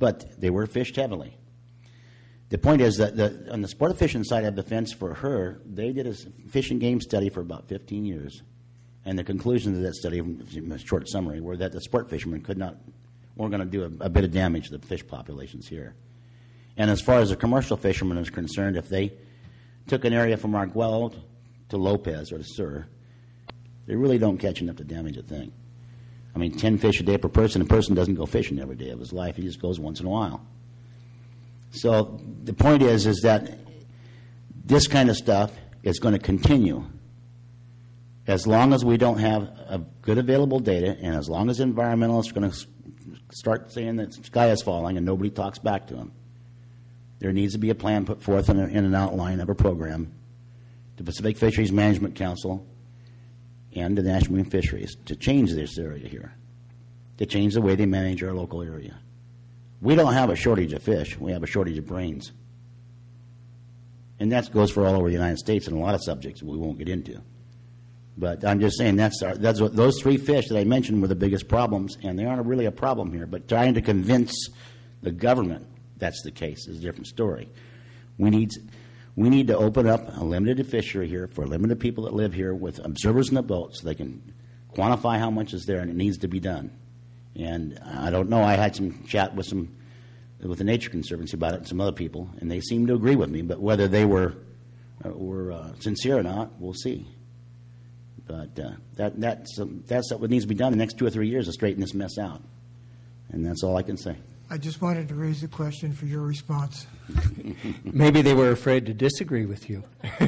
but they were fished heavily. The point is that on the sport fishing side of the fence for her, they did a fish and game study for about 15 years. And the conclusions of that study, in a short summary, were that the sport fishermen weren't going to do a bit of damage to the fish populations here. And as far as the commercial fishermen is concerned, if they took an area from Arguello to Lopez or to Sur, they really don't catch enough to damage a thing. I mean, 10 fish a day per person. A person doesn't go fishing every day of his life. He just goes once in a while. So the point is that this kind of stuff is going to continue as long as we don't have a good available data, and as long as environmentalists are going to start saying that the sky is falling and nobody talks back to them. There needs to be a plan put forth in an outline of a program, the Pacific Fisheries Management Council and the National Marine Fisheries, to change this area here, to change the way they manage our local area. We don't have a shortage of fish. We have a shortage of brains. And that goes for all over the United States and a lot of subjects we won't get into. But I'm just saying that's what those three fish that I mentioned were the biggest problems, and they aren't really a problem here. But trying to convince the government that's the case is a different story. We need to open up a limited fishery here for limited people that live here with observers in the boat so they can quantify how much is there, and it needs to be done. And I don't know, I had some chat with the Nature Conservancy about it and some other people, and they seemed to agree with me, but whether they were sincere or not, we'll see. But that's what needs to be done in the next 2 or 3 years to straighten this mess out. And that's all I can say. I just wanted to raise the question for your response. Maybe they were afraid to disagree with you.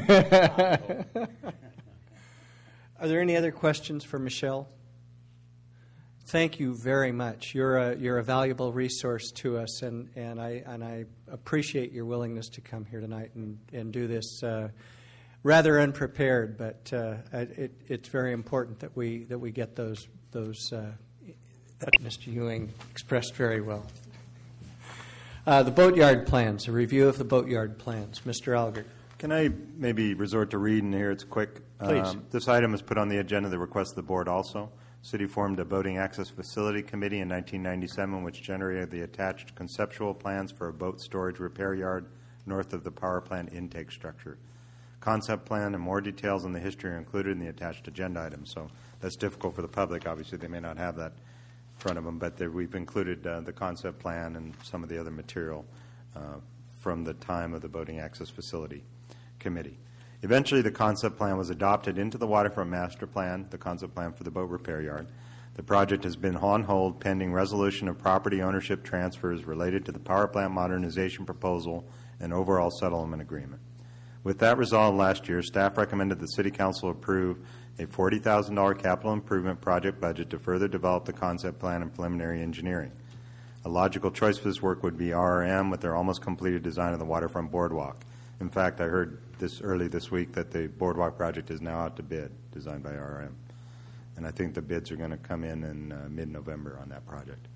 Are there any other questions for Michelle? Thank you very much. You're a valuable resource to us, and I appreciate your willingness to come here tonight and do this rather unprepared. But it's very important that we get those that Mr. Ewing expressed very well. The boatyard plans, a review of the boatyard plans. Mr. Algert. Can I maybe resort to reading here? It's quick. Please. This item is put on the agenda at the request of the board also. City formed a boating access facility committee in 1997, which generated the attached conceptual plans for a boat storage repair yard north of the power plant intake structure. Concept plan and more details on the history are included in the attached agenda item. So that's difficult for the public. Obviously, they may not have that in front of them, but we've included the concept plan and some of the other material from the time of the boating access facility committee. Eventually, the concept plan was adopted into the waterfront master plan, the concept plan for the boat repair yard. The project has been on hold pending resolution of property ownership transfers related to the power plant modernization proposal and overall settlement agreement. With that resolved last year, staff recommended the City Council approve a $40,000 capital improvement project budget to further develop the concept plan and preliminary engineering. A logical choice for this work would be RRM with their almost completed design of the waterfront boardwalk. In fact, I heard early this week that the boardwalk project is now out to bid, designed by RRM. And I think the bids are going to come in mid-November on that project.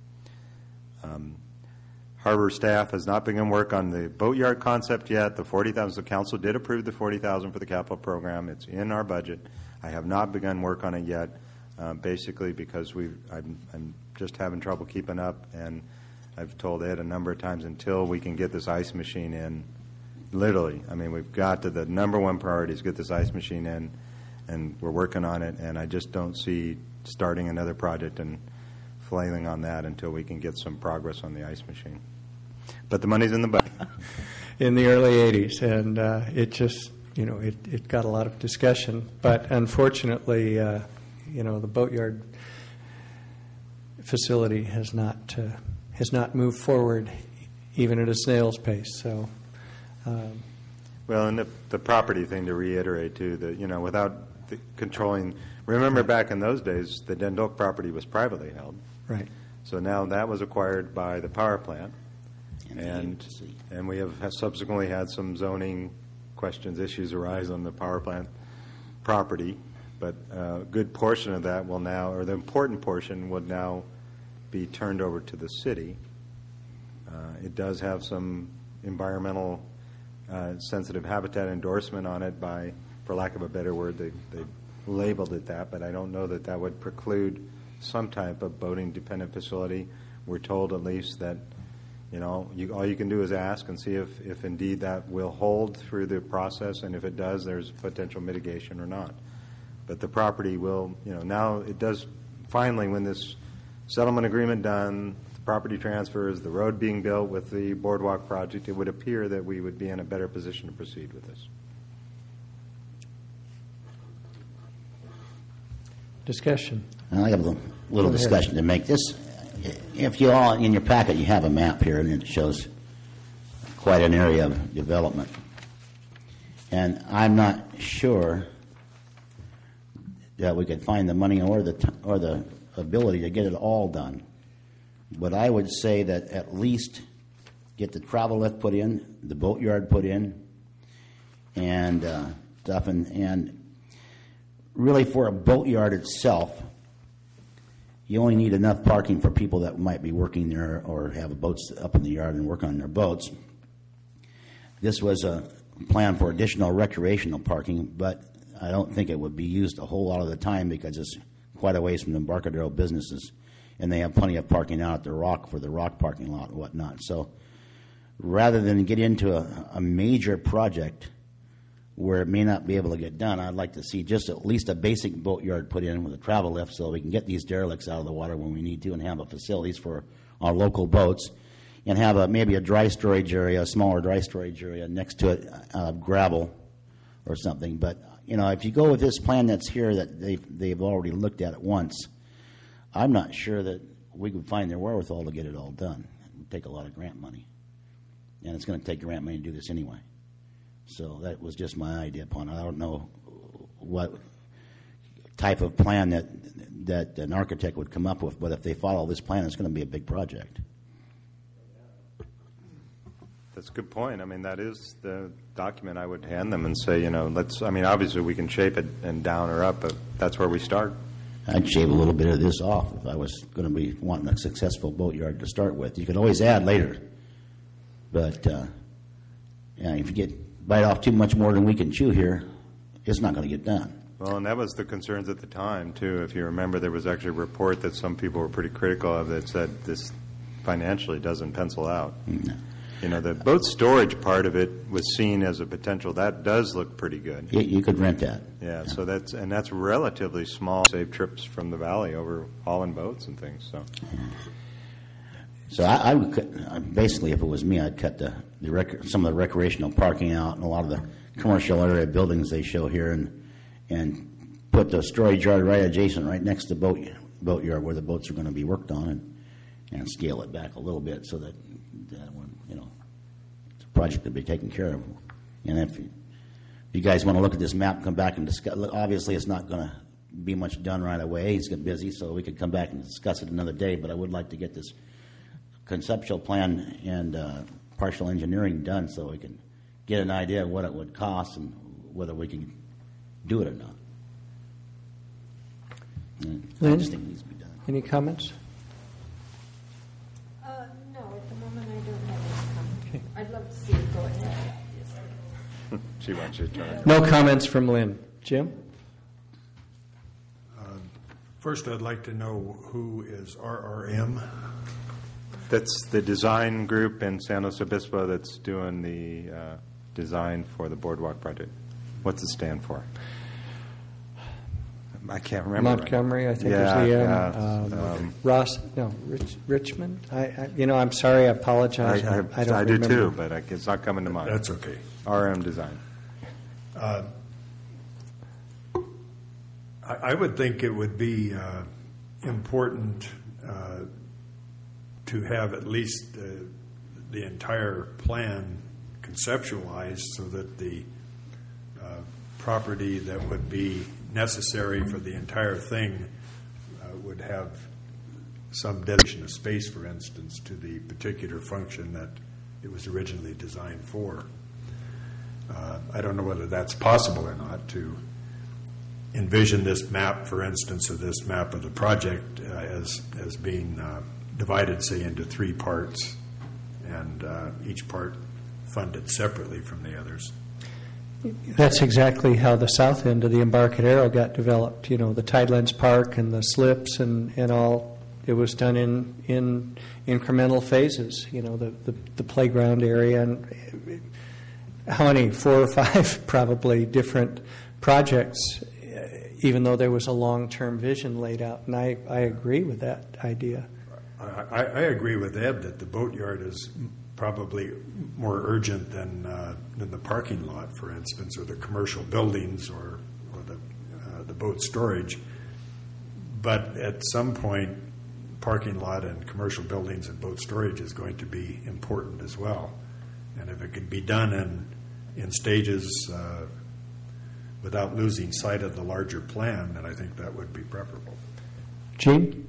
Harbor staff has not begun work on the boatyard concept yet. The $40,000, the council did approve the $40,000 for the capital program. It's in our budget. I have not begun work on it yet, basically because I'm just having trouble keeping up, and I've told Ed a number of times until we can get this ice machine in. Literally, I mean, we've got to the number one priority is get this ice machine in, and we're working on it, and I just don't see starting another project and flailing on that until we can get some progress on the ice machine. But the money's in the budget. In the early 80s, and it just, it got a lot of discussion. But unfortunately, the boatyard facility has not moved forward even at a snail's pace. So. Well, and the property thing to reiterate too, that without controlling. Remember, back in those days, the Dundalk property was privately held. Right. So now that was acquired by the power plant, and we have subsequently had some zoning questions, issues arise on the power plant property. But a good portion of that will now, or the important portion, would now be turned over to the city. It does have some environmental sensitive habitat endorsement on it by, for lack of a better word, they labeled it that, but I don't know that would preclude some type of boating dependent facility. We're told at least that All you can do is ask and see if indeed that will hold through the process, and if it does, there's potential mitigation or not. But the property will, now it does, finally, when this settlement agreement done, the property transfers, the road being built with the boardwalk project, it would appear that we would be in a better position to proceed with this. Discussion. I have a little discussion to make. This, if you all, in your packet, you have a map here, and it shows quite an area of development. And I'm not sure that we could find the money or the ability to get it all done. But I would say that at least get the travel lift put in, the boatyard put in, and stuff, and really for a boatyard itself, you only need enough parking for people that might be working there or have boats up in the yard and work on their boats. This was a plan for additional recreational parking, but I don't think it would be used a whole lot of the time because it's quite a ways from the Embarcadero businesses, and they have plenty of parking out at the Rock for the Rock parking lot and whatnot. So rather than get into a major project where it may not be able to get done, I'd like to see just at least a basic boatyard put in with a travel lift so we can get these derelicts out of the water when we need to, and have facilities for our local boats, and have maybe a dry storage area, a smaller dry storage area next to it, gravel or something. But if you go with this plan that's here that they've already looked at it once, I'm not sure that we could find their wherewithal to get it all done. It would take a lot of grant money, and it's going to take grant money to do this anyway. So that was just my idea upon it. I don't know what type of plan that an architect would come up with, but if they follow this plan, it's going to be a big project. That's a good point. I mean, that is the document I would hand them and say, obviously we can shape it and down or up, but that's where we start. I'd shave a little bit of this off if I was going to be wanting a successful boatyard to start with. You could always add later, but if you bite off too much more than we can chew here, it's not going to get done. Well, and that was the concerns at the time, too. If you remember, there was actually a report that some people were pretty critical of that said this financially doesn't pencil out. No. The boat storage part of it was seen as a potential. That does look pretty good. You could rent that. Yeah, so that's relatively small. Save trips from the valley over hauling boats and things. So I would cut, basically, if it was me, I'd cut some of the recreational parking out and a lot of the commercial area buildings they show here, and put the storage yard right adjacent, right next to the boatyard where the boats are going to be worked on, and scale it back a little bit so that when it's a project to be taken care of. And if you guys want to look at this map, come back and discuss. Obviously, it's not going to be much done right away. He's getting busy, so we could come back and discuss it another day. But I would like to get this conceptual plan and partial engineering done so we can get an idea of what it would cost and whether we can do it or not. I just think it needs to be done. Any comments? No, at the moment I don't have any comments. Okay. I'd love to see it go ahead. She wants you to try. No comments from Lynn. Jim? First, I'd like to know who is RRM. That's the design group in San Luis Obispo that's doing the design for the boardwalk project. What's it stand for? I can't remember. Montgomery, I think, is the end. Ross, no, Richmond. I'm sorry, I apologize. I don't do remember. too, but it's not coming to mind. That's okay. RM Design. I would think it would be important to have at least the entire plan conceptualized so that the property that would be necessary for the entire thing would have some dedication of space, for instance, to the particular function that it was originally designed for. I don't know whether that's possible or not to envision this map, for instance, of this map of the project as being divided, say, into three parts, and each part funded separately from the others. That's exactly how the south end of the Embarcadero got developed. The Tidelands Park and the slips and all it was done in incremental phases. You know, the playground area, and how many, 4 or 5 probably different projects, even though there was a long-term vision laid out. And I agree with that idea. I agree with Ed that the boatyard is probably more urgent than the parking lot, for instance, or the commercial buildings, or the boat storage. But at some point, parking lot and commercial buildings and boat storage is going to be important as well. And if it could be done in stages without losing sight of the larger plan, then I think that would be preferable. Gene?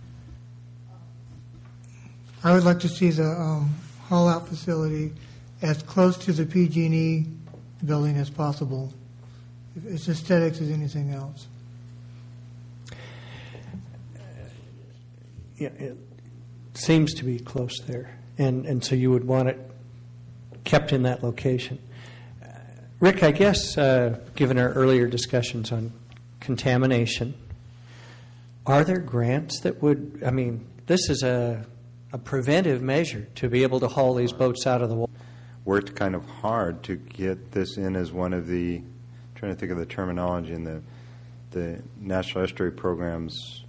I would like to see the haul-out facility as close to the PG&E building as possible. It's aesthetics as anything else. Yeah, it seems to be close there, and so you would want it kept in that location. Rick, I guess, given our earlier discussions on contamination, are there grants that would, I mean, this is a preventive measure to be able to haul these boats out of the water. Worked kind of hard to get this in as one of the, I'm trying to think of the terminology in the National Estuary Program's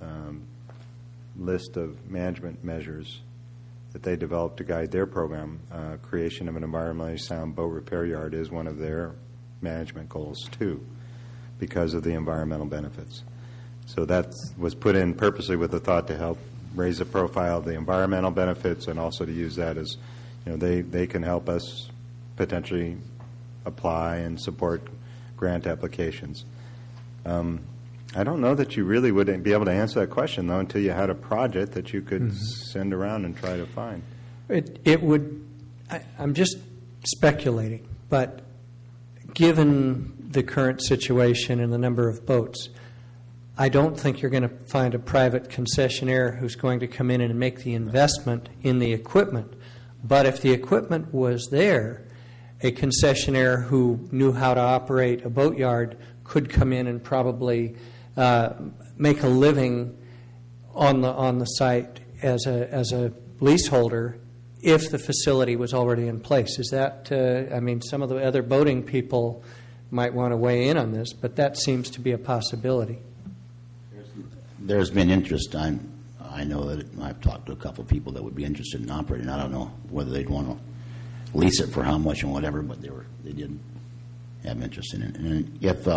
list of management measures that they developed to guide their program. Creation of an environmentally sound boat repair yard is one of their management goals too, because of the environmental benefits. So that was put in purposely with the thought to help raise the profile of the environmental benefits, and also to use that as, you know, they can help us potentially apply and support grant applications. I don't know that you really would be able to answer that question, though, until you had a project that you could send around and try to find. It would, I'm just speculating, but given the current situation and the number of boats, I don't think you're going to find a private concessionaire who's going to come in and make the investment in the equipment. But if the equipment was there, a concessionaire who knew how to operate a boatyard could come in and probably make a living on the site as a leaseholder if the facility was already in place. Is that, I mean, some of the other boating people might want to weigh in on this, but that seems to be a possibility. There's been interest. I know that I've talked to a couple of people that would be interested in operating. I don't know whether they'd want to lease it for how much and whatever, but they did have interest in it. And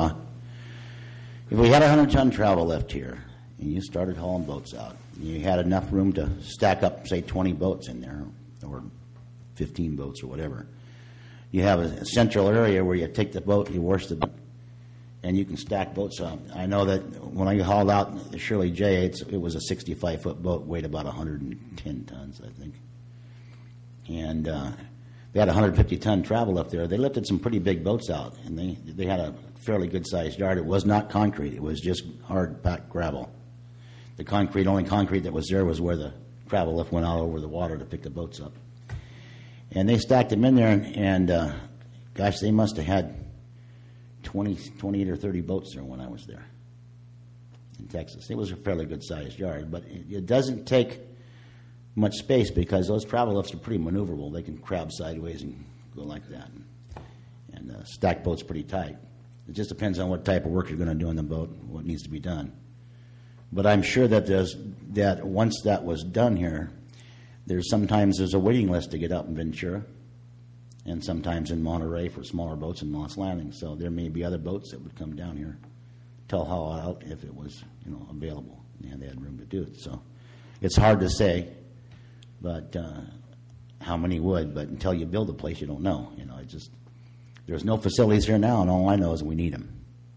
if we had 100-ton travel left here, and you started hauling boats out, and you had enough room to stack up, say, 20 boats in there, or 15 boats or whatever, you have a central area where you take the boat, you wash the boat, and you can stack boats up. I know that when I hauled out the Shirley J, it was a 65-foot boat, weighed about 110 tons, I think. And they had 150-ton travel up there. They lifted some pretty big boats out, and they had a fairly good-sized yard. It was not concrete. It was just hard-packed gravel. The only concrete that was there was where the travel lift went out over the water to pick the boats up. And they stacked them in there, and gosh, they must have had 28 or 30 boats there when I was there in Texas. It was a fairly good-sized yard, but it doesn't take much space because those travel lifts are pretty maneuverable. They can crab sideways and go like that, and stack boats pretty tight. It just depends on what type of work you're going to do on the boat, what needs to be done. But I'm sure that once that was done here, there's a waiting list to get out in Ventura, and sometimes in Monterey for smaller boats in Moss Landing. So there may be other boats that would come down here to haul out if it was, available and they had room to do it. So it's hard to say, but how many would? But until you build a place, you don't know. There's no facilities here now, and all I know is we need them.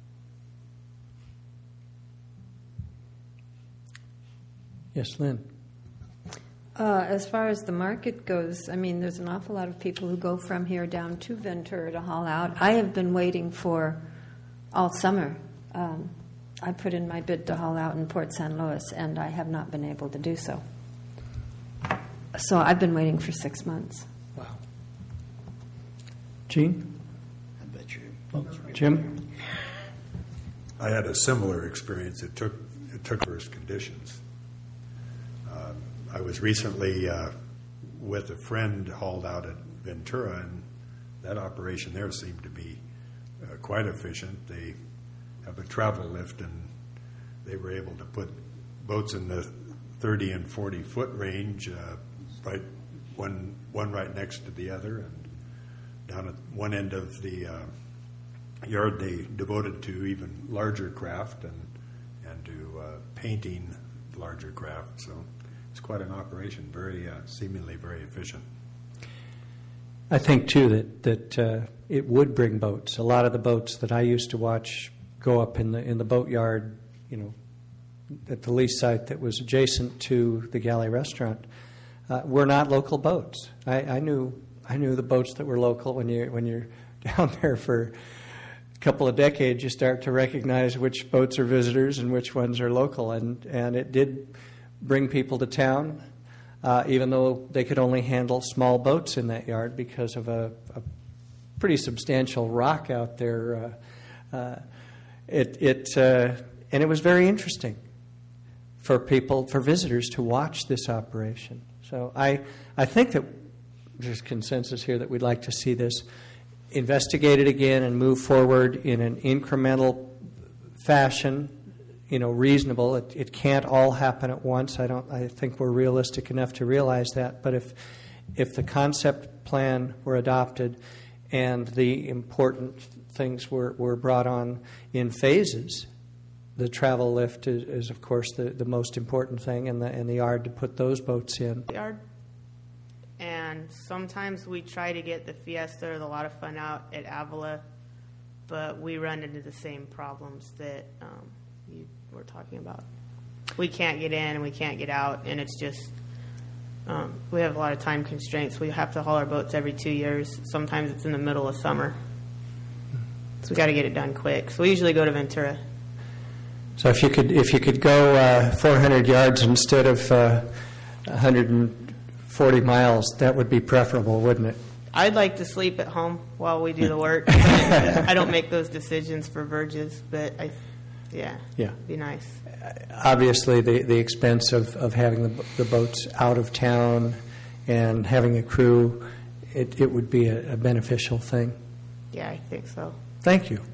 Yes, Lynn. As far as the market goes, I mean, there's an awful lot of people who go from here down to Ventura to haul out. I have been waiting for all summer. I put in my bid to haul out in Port San Luis, and I have not been able to do so. So I've been waiting for 6 months. Wow. Gene? I bet you folks are Jim? I had a similar experience. It took first conditions. I was recently with a friend hauled out at Ventura, and that operation there seemed to be quite efficient. They have a travel lift, and they were able to put boats in the 30 and 40 foot range, right one right next to the other, and down at one end of the yard they devoted to even larger craft and to painting larger craft. So it's quite an operation, very seemingly very efficient. I think too that it would bring boats. A lot of the boats that I used to watch go up in the boatyard, at the lease site that was adjacent to the Galley Restaurant, were not local boats. I knew the boats that were local. When you're down there for a couple of decades, you start to recognize which boats are visitors and which ones are local, and it did bring people to town, even though they could only handle small boats in that yard because of a pretty substantial rock out there. And it was very interesting for visitors to watch this operation. So I think that there's consensus here that we'd like to see this investigated again and move forward in an incremental fashion, reasonable. It can't all happen at once. I think we're realistic enough to realize that. But if the concept plan were adopted and the important things were brought on in phases, the travel lift is of course the most important thing, and the yard to put those boats in. Yard. And sometimes we try to get the Fiesta or the Lot of Fun out at Avila, but we run into the same problems that you were talking about. We can't get in and we can't get out, and it's just we have a lot of time constraints. We have to haul our boats every 2 years. Sometimes it's in the middle of summer, so we got to get it done quick. So we usually go to Ventura. So if you could go 400 yards instead of 140 miles, that would be preferable, wouldn't it? I'd like to sleep at home while we do the work. I don't make those decisions for Verges, but it'd be nice. Obviously, the expense of having the boats out of town and having a crew, it would be a beneficial thing. Yeah, I think so. Thank you.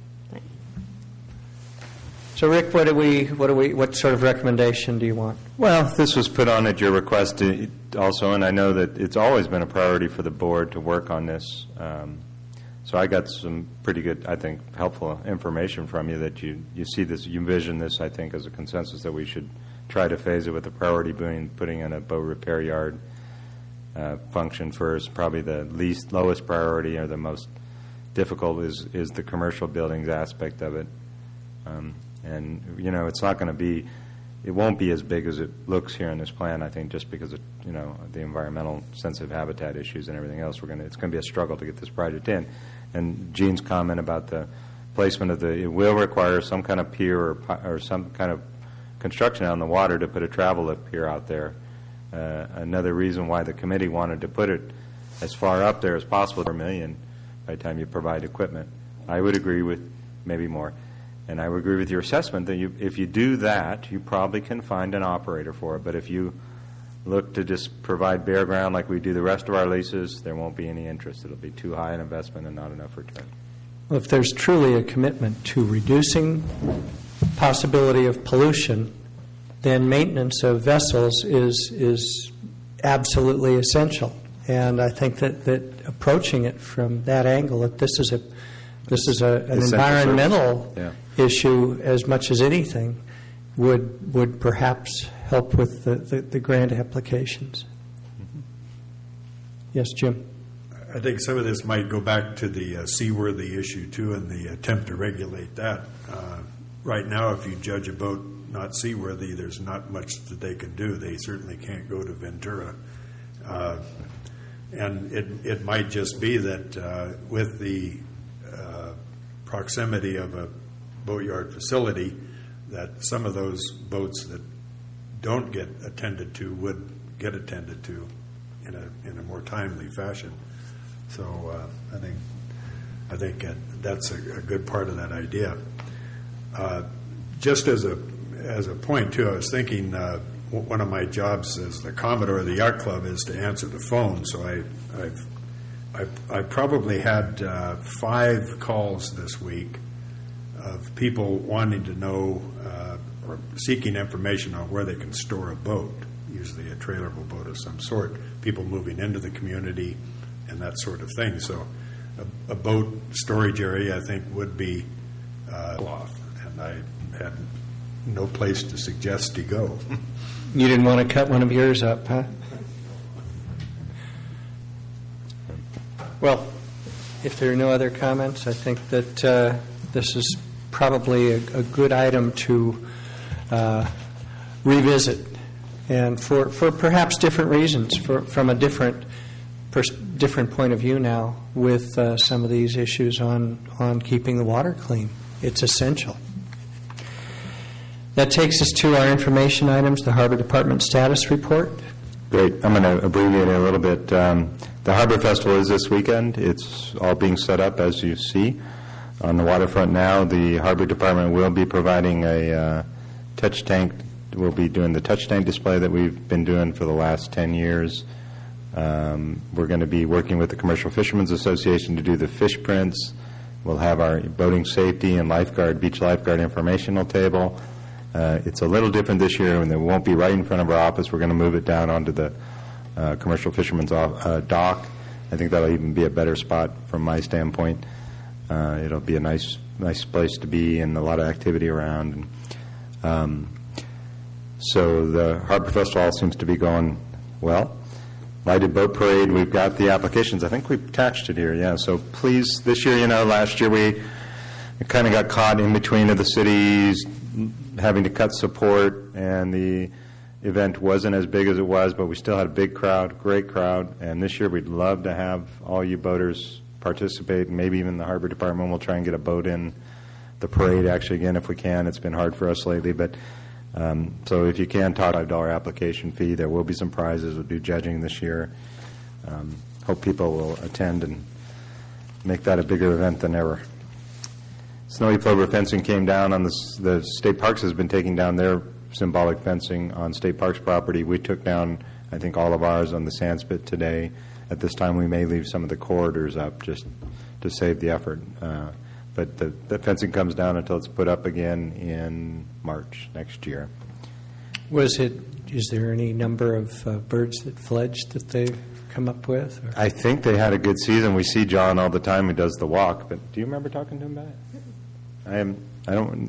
So, Rick, what sort of recommendation do you want? Well, this was put on at your request also, and I know that it's always been a priority for the board to work on this. So I got some pretty good, I think, helpful information from you that you see this, you envision this, I think, as a consensus that we should try to phase it with the priority being putting in a boat repair yard function first. Probably the lowest priority or the most difficult is the commercial buildings aspect of it. And, it's not going to be, it won't be as big as it looks here in this plan, I think, just because of, the environmental sensitive habitat issues and everything else. It's going to be a struggle to get this project in. And Gene's comment about the placement it will require some kind of pier or some kind of construction out on the water to put a travel lift pier out there. Another reason why the committee wanted to put it as far up there as possible, $4 million by the time you provide equipment. I would agree with maybe more. And I would agree with your assessment that if you do that, you probably can find an operator for it. But if you look to just provide bare ground like we do the rest of our leases, there won't be any interest. It'll be too high an investment and not enough return. Well, if there's truly a commitment to reducing possibility of pollution, then maintenance of vessels is absolutely essential. And I think that approaching it from that angle, that this is an environmental issue as much as anything, would perhaps help with the grant applications. Mm-hmm. Yes, Jim? I think some of this might go back to the seaworthy issue, too, and the attempt to regulate that. Right now, if you judge a boat not seaworthy, there's not much that they can do. They certainly can't go to Ventura. And it might just be that with the proximity of a boatyard facility, that some of those boats that don't get attended to would get attended to in a more timely fashion. So I think that's a good part of that idea. Just as a point too, I was thinking one of my jobs as the Commodore of the Yacht Club is to answer the phone. So I probably had 5 calls this week of people wanting to know or seeking information on where they can store a boat, usually a trailerable boat of some sort, people moving into the community and that sort of thing. So a boat storage area, I think, would be off, and I had no place to suggest to go. You didn't want to cut one of yours up, huh? Well, if there are no other comments, I think that this is probably a good item to revisit, and for perhaps different reasons, from a different point of view now with some of these issues on keeping the water clean. It's essential. That takes us to our information items, the Harbor Department status report. Great. I'm going to abbreviate it a little bit. The Harbor Festival is this weekend. It's all being set up, as you see. On the waterfront now, the Harbor Department will be providing a touch tank. We'll be doing the touch tank display that we've been doing for the last 10 years. We're going to be working with the Commercial Fishermen's Association to do the fish prints. We'll have our boating safety and beach lifeguard informational table. It's a little different this year, and it won't be right in front of our office. We're going to move it down onto the Commercial Fishermen's dock. I think that'll even be a better spot from my standpoint. It'll be a nice place to be and a lot of activity around. So the Harbor Festival seems to be going well. Lighted Boat Parade, we've got the applications. I think we've attached it here, yeah. So please, this year, last year we kind of got caught in between of the cities having to cut support, and the event wasn't as big as it was, but we still had a big crowd, great crowd. And this year we'd love to have all you boaters participate, and maybe even the Harbor Department will try and get a boat in the parade actually again if we can. It's been hard for us lately, but so if you can, talk $5 application fee. There will be some prizes. We'll do judging this year. Hope people will attend and make that a bigger event than ever. Snowy plover fencing came down on the State Parks has been taking down their symbolic fencing on State Parks property. We took down, I think, all of ours on the Sandspit today. At this time, we may leave some of the corridors up just to save the effort. But the fencing comes down until it's put up again in March next year. Is there any number of birds that fledged that they've come up with? Or? I think they had a good season. We see John all the time who does the walk. But do you remember talking to him about it? I don't.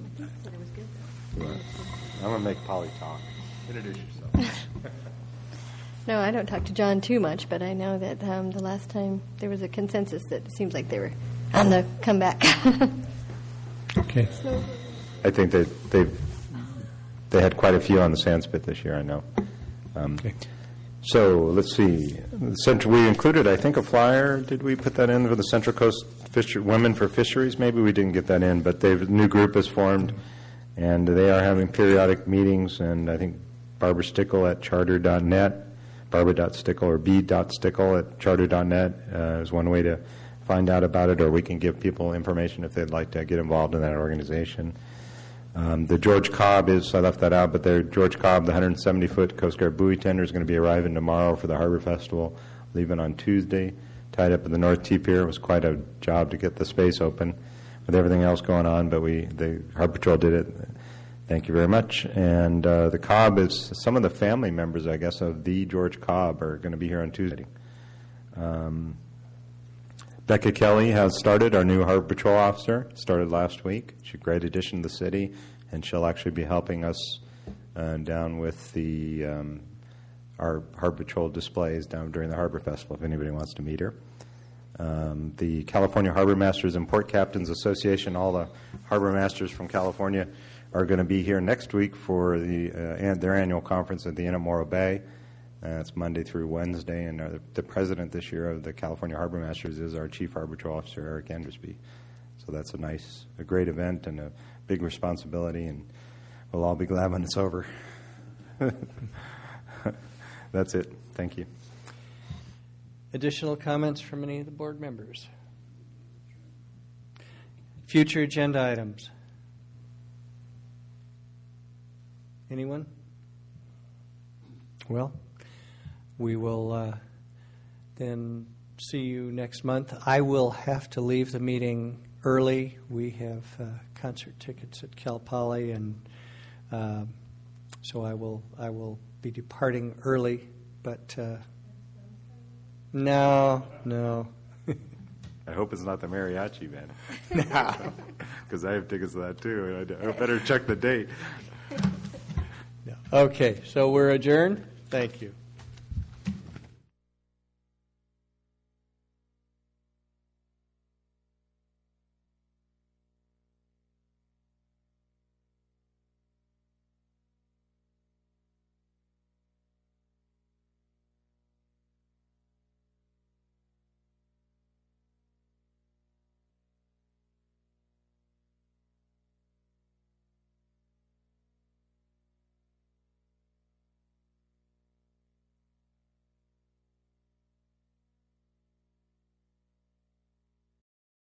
I'm going to make Polly talk. Introduce yourself. No, I don't talk to John too much, but I know that the last time there was a consensus that it seems like they were on the comeback. Okay. I think they had quite a few on the Sandspit this year, I know. Okay. So let's see. We included, I think, a flyer. Did we put that in for the Central Coast Women for Fisheries? Maybe we didn't get that in, but a new group has formed, and they are having periodic meetings, and I think Barbara Stickle at charter.net, Barbara.Stickle or B.Stickle at charter.net is one way to find out about it, or we can give people information if they'd like to get involved in that organization. The George Cobb I left that out, but the George Cobb, the 170-foot Coast Guard buoy tender, is going to be arriving tomorrow for the Harbor Festival, leaving on Tuesday. Tied up in the North T Pier. It was quite a job to get the space open with everything else going on, but the Harbor Patrol did it. Thank you very much. And the Cobb is some of the family members, I guess, of the George Cobb are going to be here on Tuesday. Becca Kelly has started, our new Harbor Patrol officer, started last week. She's a great addition to the city, and she'll actually be helping us down with our Harbor Patrol displays down during the Harbor Festival if anybody wants to meet her. The California Harbor Masters and Port Captains Association, all the harbor masters from California are going to be here next week for their annual conference at the Inn at Morro Bay. It's Monday through Wednesday, and the president this year of the California Harbor Masters is our Chief Harbor Patrol Officer, Eric Endersby. So that's a great event and a big responsibility, and we'll all be glad when it's over. That's it. Thank you. Additional comments from any of the board members? Future agenda items? Anyone? Well, we will then see you next month. I will have to leave the meeting early. We have concert tickets at Cal Poly, and so I will be departing early. But no. I hope it's not the mariachi band. Because I have tickets to that too, and I better check the date. Okay, so we're adjourned. Thank you.